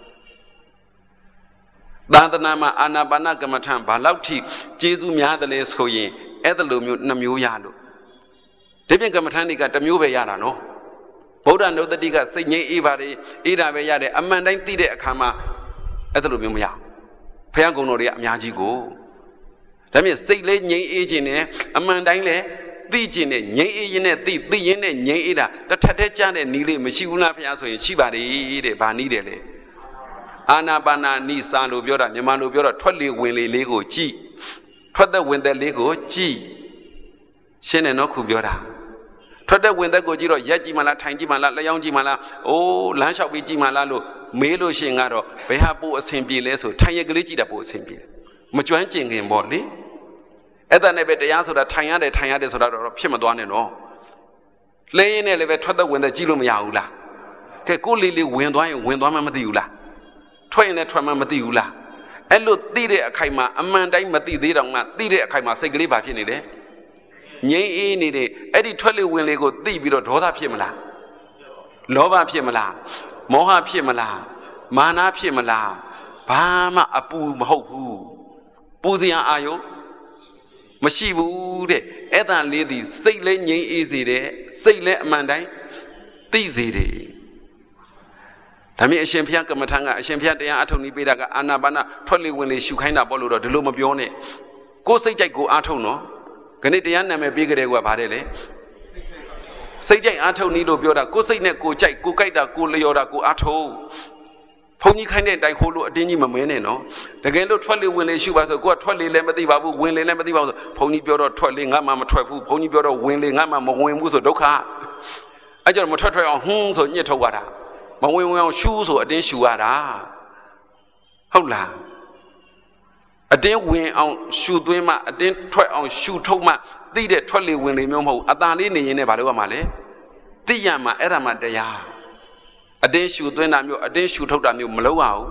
သာသနာမှာအာနာပါနကမ္မထံဘာလောက်ထိကျေးဇူးများတယ်လဲဆိုရင်အဲ့ဒါလိုမျိုးနှစ်မျိုးရလို့ဒီပြင်ကမ္မထံတွေကတစ်မျိုးပဲရတာနော်ဗုဒ္ဓနုတ္တိကစိတ်ငြိမ်းအေးပါတယ်အေးတာပဲရတယ်အမှန်တိုင်းသိတဲ့အခါမှာအဲ့ဒါလိုမျိုးမရဘုရားကုံတော်တွေကအများကြီးကိုဒါမြင်စိတ်လေးငြိမ်းအေးခြင်းနဲ့အမှန်တိုင်းလည်းသိခြင်းနဲ့ငြိမ်းအေးရင်နဲ့သိရင်နဲ့ငြိမ်းအေးတာတစ်ထပ်တည်းကြားတဲ့နီးလေးမရှိဘူးလားဘုရားဆိုရင်ရှိပါတယ်တဲ့ဘာနီးတယ်လဲအာနာပါနာနိစာလို့ပြောတာမြန်မာလိုပြောတော့ထွက်လေဝင်လေလေးကိုကြည့်ထွက်တဲ့ဝင်တဲ့လေးကိုကြည့်ရှင်းတယ်နော်ခုပြောတာထွက်တဲ့ဝင်တဲ့ကိုကြည့်တော့ရက်ကြည့်မှလားထိုင်ကြည့်မှလားလျှောင်းကြည့်မှလားအိုးလမ်းလျှောက်ပြီးကြည့်မှလားလို့မေးလို့ရှိရင်ကတော့ဘယ်ဟာပို့အဆင်ပြေလဲဆိုထိုင်ရကလေးကြည့်တာပို့အဆင်ပြေတယ်မကျွမ်းကျင်ခင်ပေါ့လေအဲ့ဒါနဲ့ပဲတရားဆိုတာထိုင်ရတယ်ဆိုတာတော့ဖြစ်မသွားနဲ့နော်လဲရင်းနဲ့လည်းပဲထွက်တဲ့ဝင်တဲ့ကြည့်လို့မရဘူးလားကဲကိုလေးဝင်သွားရင်ဝင်သွားမှမသိဘူးလားထွက်ရင်လည်းထွက်မှမသိဘူးလားအဲ့လိုသိတဲ့အခိုက်မှာအမှန်တိုင်းမသိသေးတော့မှသိတဲ့အခိုက်မှာစိတ်ကလေးဘာဖြစ်နေလဲငြိမ်းအေးနေတယ်အဲ့ဒီထွက်လေဝင်လေကိုသိပြီးတော့ဒေါသဖြစ်မလားလောဘဖြစ်မလားမောဟဖြစ်မလားမာနဖြစ်မလားဘာမှအပူမဟုတ်ဘူးပူစရာအာယုမရှိဘူးတဲ့အဲ့ဒါလေးသည်စိတ်လည်းငြိမ်းအေးစေတယ်စိတ်လည်းအမှန်တိုင်းသိစေတယ်ဒါမြင်အရှင်ဘုရားကမ္မထံကအရှင်ဘုရားတရားအထုတ်နည်းပေးတာကအာနာပါနထွက်လေဝင်လေရှုခိုင်းတာပေါ့လို့တော့ဒီလိုမပြောနဲ့ကိုယ်စိတ်ကြိုက်ကိုအားထုတ်နော်ခဏတရားနာမည်ပေးကြတဲ့ကွာဗါတယ်လေစိတ်ကြိုက်အားထုတ်နည်းလို့ပြောတာကိုယ်စိတ်နဲ့ကိုယ်ကြိုက်ကိုယ်ကြိုက်တာကိုယ်လျော်တာကိုယ်အားထုတ်ဘုန်းကြီးခိုင်းတဲ့အတိုင်းခိုးလို့အတင်းကြီးမမင်းနဲ့နော်တကယ်လို့ထွက်လေဝင်လေရှုပါဆိုကိုယ်ကထွက်လေလည်းမသိပါဘူးဝင်လေလည်းမသိပါဘူးဆိုဘုန်းကြီးပြောတော့ထွက်လေငါမှမထွက်ဘူးဘုန်းကြီးပြောတော့ဝင်လေငါမှမဝင်ဘူးဆိုဒုက္ခအဲ့ကြတော့မထွက်အောင်ဟွန်းဆိုညှစ်ထုတ်ရတာမဝင်အောင်ရှူးဆိုအတင်းရှူရတာဟုတ်လားအတင်းဝင်အောင်ရှူသွင်းမှအတင်းထွက်အောင်ရှူထုတ်မှသိတဲ့ထွက်လေဝင်လေမျိုးမဟုတ်အသာလေးနေရင်လည်းဘာလို့ရမှာလဲသိရမှာအဲ့ဒါမှတရားအတင်းရှူသွင်းတာမျိုးအတင်းရှူထုတ်တာမျိုးမလုပ်ရဘူး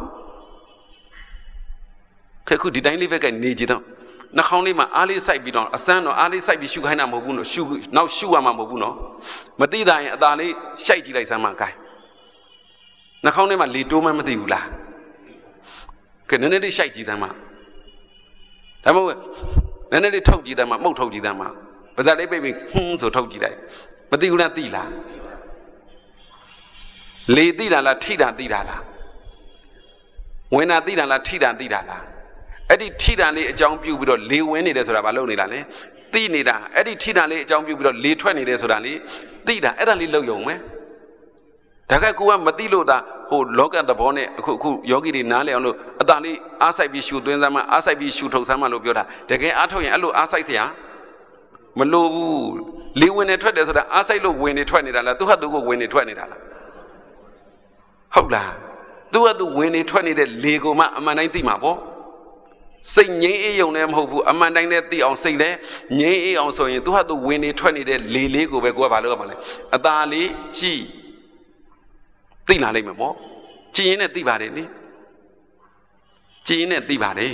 ခေခုဒီတိုင်းလေးပဲကနေကြည့်တော့နှာခေါင်းလေးမှာအားလေးစိုက်ပြီးတော့အစမ်းတော့အားလေးစိုက်ပြီးရှူခိုင်းတာမဟုတ်ဘူးနော်ရှူနောက်ရှူရမှာမဟုတ်ဘူးနော်မသိတာရင်အသာလေးရှိုက်ကြည့်လိုက်စမ်းမှကိုင်းနှာခေါင်းထဲမှာလေတိုးမှမသိဘူးလားကဲနည်းနည်းလေးရှိုက်ကြည့်သမ်းမှဒါမှမဟုတ်နည်းနည်းလေးထုတ်ကြည့်သမ်းမှမှုတ်ထုတ်ကြည့်သမ်းမှပါးစပ်လေးပိတ်ပြီးဟင်းဆိုထုတ်ကြည့်လိုက်မသိဘူးလားသိလားလေသိတာလားထိတာသိတာလားဝင်တာသိတာလားထိတာသိတာလားအဲ့ဒီထိတာလေးအကြောင်းပြုပြီးတော့လေဝင်နေတယ်ဆိုတာဘာလုပ်နေတာလဲသိနေတာအဲ့ဒီထိတာလေးအကြောင်းပြုပြီးတော့လေထွက်နေတယ်ဆိုတာလေသိတာအဲ့ဒါလေးလုပ်ရုံပဲဒါကကိုကမသိလို့သာဟိုလောကသဘောနဲ့အခုယောဂီတွေနားလည်အောင်လို့အတန်လေးအားဆိုင်ပြီးရှူသွင်းစမ်းမှအားဆိုင်ပြီးရှူထုတ်စမ်းမှလို့ပြောတာတကယ်အားထုတ်ရင်အဲ့လိုအားဆိုင်เสียမလိုဘူးလေဝင်နေထွက်တယ်ဆိုတာအားဆိုင်လို့ဝင်နေထွက်နေတာလားသူဟာသူကိုဝင်နေထွက်နေတာလားဟုတ်လားသူဟာသူဝင်နေထွက်နေတဲ့လေကိုမှအမှန်တိုင်းသိမှာပေါ့စိတ်ငြိမ်းအေးရုံနဲ့မဟုတ်ဘူးအမှန်တိုင်းနဲ့သိအောင်စိတ်လည်းငြိမ်းအေးအောင်ဆိုရင်သူဟာသူဝင်နေထွက်နေတဲ့လေလေးကိုပဲကိုကဘာလုပ်ရမှာလဲအตาလေးကြည့်သိလာလိမ့်မယ်ပေါ့ကြည်ရင်နဲ့သိပါတယ်လေကြည်ရင်နဲ့သိပါတယ်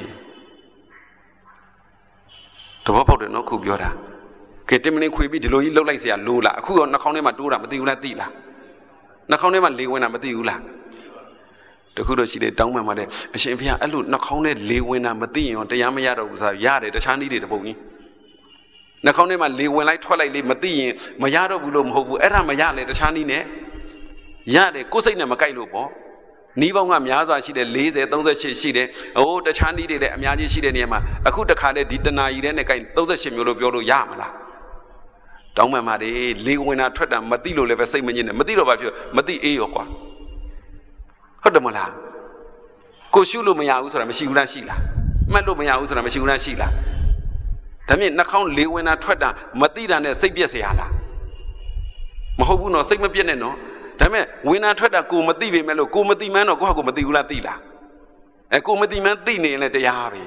တဘောပေါက်တယ်နော်ခုပြောတာကဲတင်မင်းခွေပြီးဒီလိုကြီးလှုပ်လိုက်เสียလိုလားအခုရောနှာခေါင်းထဲမှာတိုးတာမသိဘူးလားသိလားနှာခေါင်းထဲမှာလေဝင်တာမသိဘူးလားတခုတော့ရှိတယ်တောင်းပန်ပါတယ်အရှင်ဘုရားအဲ့လိုနှာခေါင်းထဲလေဝင်တာမသိရင်ရောတရားမရတော့ဘူးဆိုတာရတယ်တခြားနည်းတွေတပုံကြီးနှာခေါင်းထဲမှာလေဝင်လိုက်ထွက်လိုက်လေမသိရင်မရတော့ဘူးလို့မဟုတ်ဘူးအဲ့ဒါမရလေတခြားနည်းနဲ့ရတယ်ကိုယ်စိတ်နဲ့မကိုက်လို့ပေါ့နီးပေါင်းကများစွာရှိတယ်40 38ရှိတယ်ဟိုတခြားနီးတွေလည်းအများကြီးရှိတဲ့နေရာမှာအခုတခါတည်းဒီတနာကြီးတဲ့နဲ့ကိုက်38မျိုးလို့ပြောလို့ရမလားတောင်းပန်ပါတယ်လေဝင်တာထွက်တာမသိလို့လည်းပဲစိတ်မငြင်းနဲ့မသိတော့ဘာဖြစ်မသိအေးရောကွာဟုတ်တယ်မလားကိုရှုလို့မရဘူးဆိုတာမရှိဘူးလားရှိလားမှတ်လို့မရဘူးဆိုတာမရှိဘူးလားရှိလားဒါမြင့်နှာခေါင်းလေဝင်တာထွက်တာမသိတာနဲ့စိတ်ပြက်เสียရလားမဟုတ်ဘူးနော်စိတ်မပြက်နဲ့နော်ဒါပေမဲ့ဝင်နာထွက်တာကိုမသိပေမဲ့လို့ကိုမသိမှန်းတော့ကိုဟာကိုမသိဘူးလားသိလားကိုမသိမှန်းသိနေရင်လည်းတရားပဲ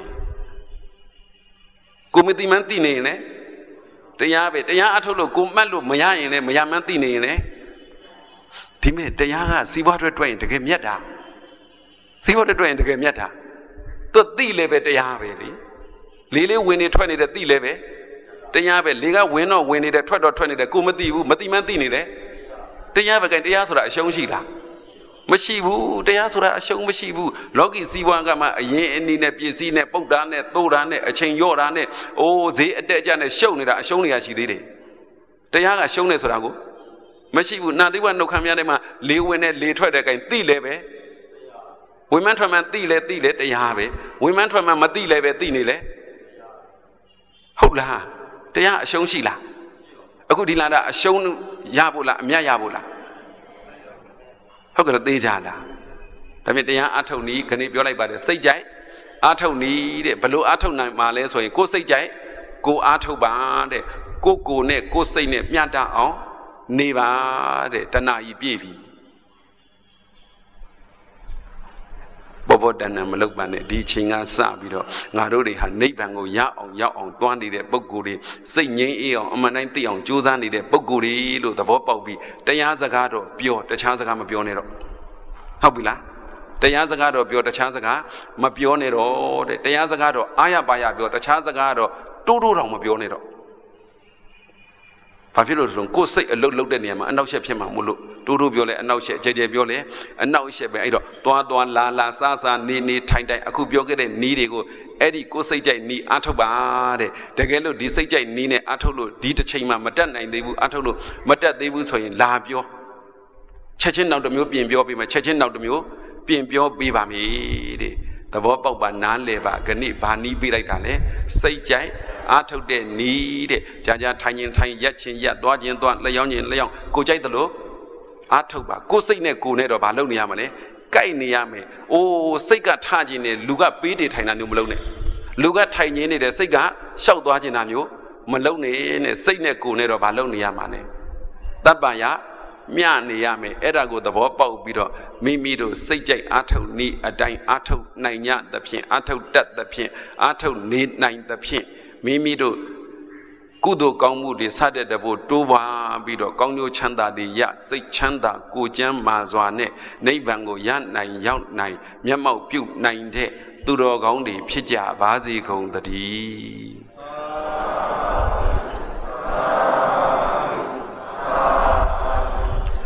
ကိုမသိမှန်းသိနေရင်လည်းတရားပဲတရားအထုတ်လို့ကိုမှတ်လို့မရရင်လည်းမရမှန်းသိနေရင်လည်းဒီမဲ့တရားကစီးပွားအတွက်တွေ့ရင်တကယ်မြတ်တာစီးပွားအတွက်တွေ့ရင်တကယ်မြတ်တာ tôi ti lệ vềတရားvề lý lý win đi thoát này ti lệ vềတရားvề lý cái win nó win đi thoát này cô mất ti mất ti này đấyတရားvề cáiတရားဆိုတာအရှုံးရှိလားမရှိဘူးတရားဆိုတာအရှုံးမရှိဘူးလောကီစီးပွားကမှအရင်အနည်းနဲ့ပစ္စည်းနဲ့ပုတ်တာနဲ့သိုးတာနဲ့အချိန်ရော့တာနဲ့အိုးဈေးအတက်အကျနဲ့ရှုပ်နေတာအရှုံးတွေကရှိသေးတယ်တရားကရှုံးနေဆိုတာကိုမရှိဘူးနာတိဝနှုတ်ခမ်းများထဲမှာလေးဝင်နဲ့လေးထွက်တဲ့အချိန်သိလဲပဲဝိမန်းထွက်မှသိလဲတရားပဲဝိမန်းထွက်မှမသိလဲပဲသိနေလဲဟုတ်လားတရားအရှုံးရှိလားအခုဒီလာတာအရှုံးရဖို့လားအမြတ်ရဖို့လားဟုတ်ကဲ့သေးကြလားဒါပေမဲ့တရားအထုတ်နည်းခဏပြောလိုက်ပါတယ်စိတ်ကြိုက်အထုတ်နည်းတဲ့ဘလို့အထုတ်နိုင်မှာလဲဆိုရင်ကိုယ်စိတ်ကြိုက်ကိုအထုတ်ပါတဲ့ကိုနဲ့ကိုစိတ်နဲ့မျှတအောင်နေပါတဲ့တဏှာကြီးပြည့်ပြီဘောတဏ္ဏမလုပ်ပါနဲ့ဒီအချိန်ကစပြီးတော့ငါတို့တွေဟာနိဗ္ဗာန်ကိုရောက်အောင်သွားနေတဲ့ပုဂ္ဂိုလ်တွေစိတ်ငြိမ်းအေးအောင်အမှန်တိုင်းသိအောင်ကြိုးစားနေတဲ့ပုဂ္ဂိုလ်တွေလို့သဘောပေါက်ပြီးတရားစကားတော့ပြောတခြားစကားမပြောနဲ့တော့ဟုတ်ပြီလားတရားစကားတော့ပြောတခြားစကားမပြောနဲ့တော့တဲ့တရားစကားတော့အာရပါရပြောတခြားစကားတော့တိုးတောင်မပြောနဲ့တော့ဘာဖြစ်လို့ဆိုတော့ကိုယ်စိတ်အလုတ်လုတ်တဲ့နေရာမှာအနောက်ရှက်ဖြစ်မှာမို့လို့တိုးပြောလဲအနောက်ရှက်ကြဲပြောလဲအနောက်ရှက်ပဲအဲ့တော့သွားလာစားနေထိုင်အခုပြောခဲ့တဲ့နီးတွေကိုအဲ့ဒီကိုယ်စိတ်ကြိုက်နီးအထုတ်ပါတဲ့တကယ်လို့ဒီစိတ်ကြိုက်နီးနဲ့အထုတ်လို့ဒီတစ်ချိန်မှမတက်နိုင်သေးဘူးအထုတ်လို့မတက်သေးဘူးဆိုရင်လာပြောချက်ချင်းနောက်တစ်မျိုးပြင်ပြောပေးမယ်ချက်ချင်းနောက်တစ်မျိုးပြင်ပြောပေးပါမယ်တဲ့သဘောပေါက်ပါနားလဲပါခဏဘာနီးပေးလိုက်တာလဲစိတ်ကြိုက်အားထုတ်တဲ့နီးတဲ့ကြာထိုင်ရင်ရက်ချင်းရက်သွားချင်းသွားလျောင်းချင်းလျောင်းကိုကြိုက်သလိုအားထုတ်ပါကိုစိတ်နဲ့ကိုနဲ့တော့ဘာလုပ်နေရမလဲကြိုက်နေရမယ်အိုးစိတ်ကထခြင်းနဲ့လူကပေးနေထိုင်တာမျိုးမလုပ်နဲ့လူကထိုင်နေနေတဲ့စိတ်ကရှောက်သွားခြင်းတာမျိုးမလုပ်နဲ့စိတ်နဲ့ကိုနဲ့တော့ဘာလုပ်နေရမှာလဲတပ္ပယမျှနေရမယ်အဲ့ဒါကိုသဘောပေါက်ပြီးတော့မိမိတို့စိတ်ကြိုက်အားထုတ်နည်းအတိုင်းအားထုတ်နိုင်ကြသဖြင့်အားထုတ်တတ်သဖြင့်အားထုတ်နေနိုင်သဖြင့်မိမိတို့ကုသိုလ်ကောင်းမှုတွေစတဲ့တဖို့တိုးပွားပြီးတော့ကောင်းကျိုးချမ်းသာတွေရစိတ်ချမ်းသာကိုကျမ်းမာစွာနဲ့နိဗ္ဗာန်ကိုရနိုင်ရောက်နိုင်မျက်မှောက်ပြုနိုင်တဲ့သူတော်ကောင်းတွေဖြစ်ကြပါစေကုန်သတည်း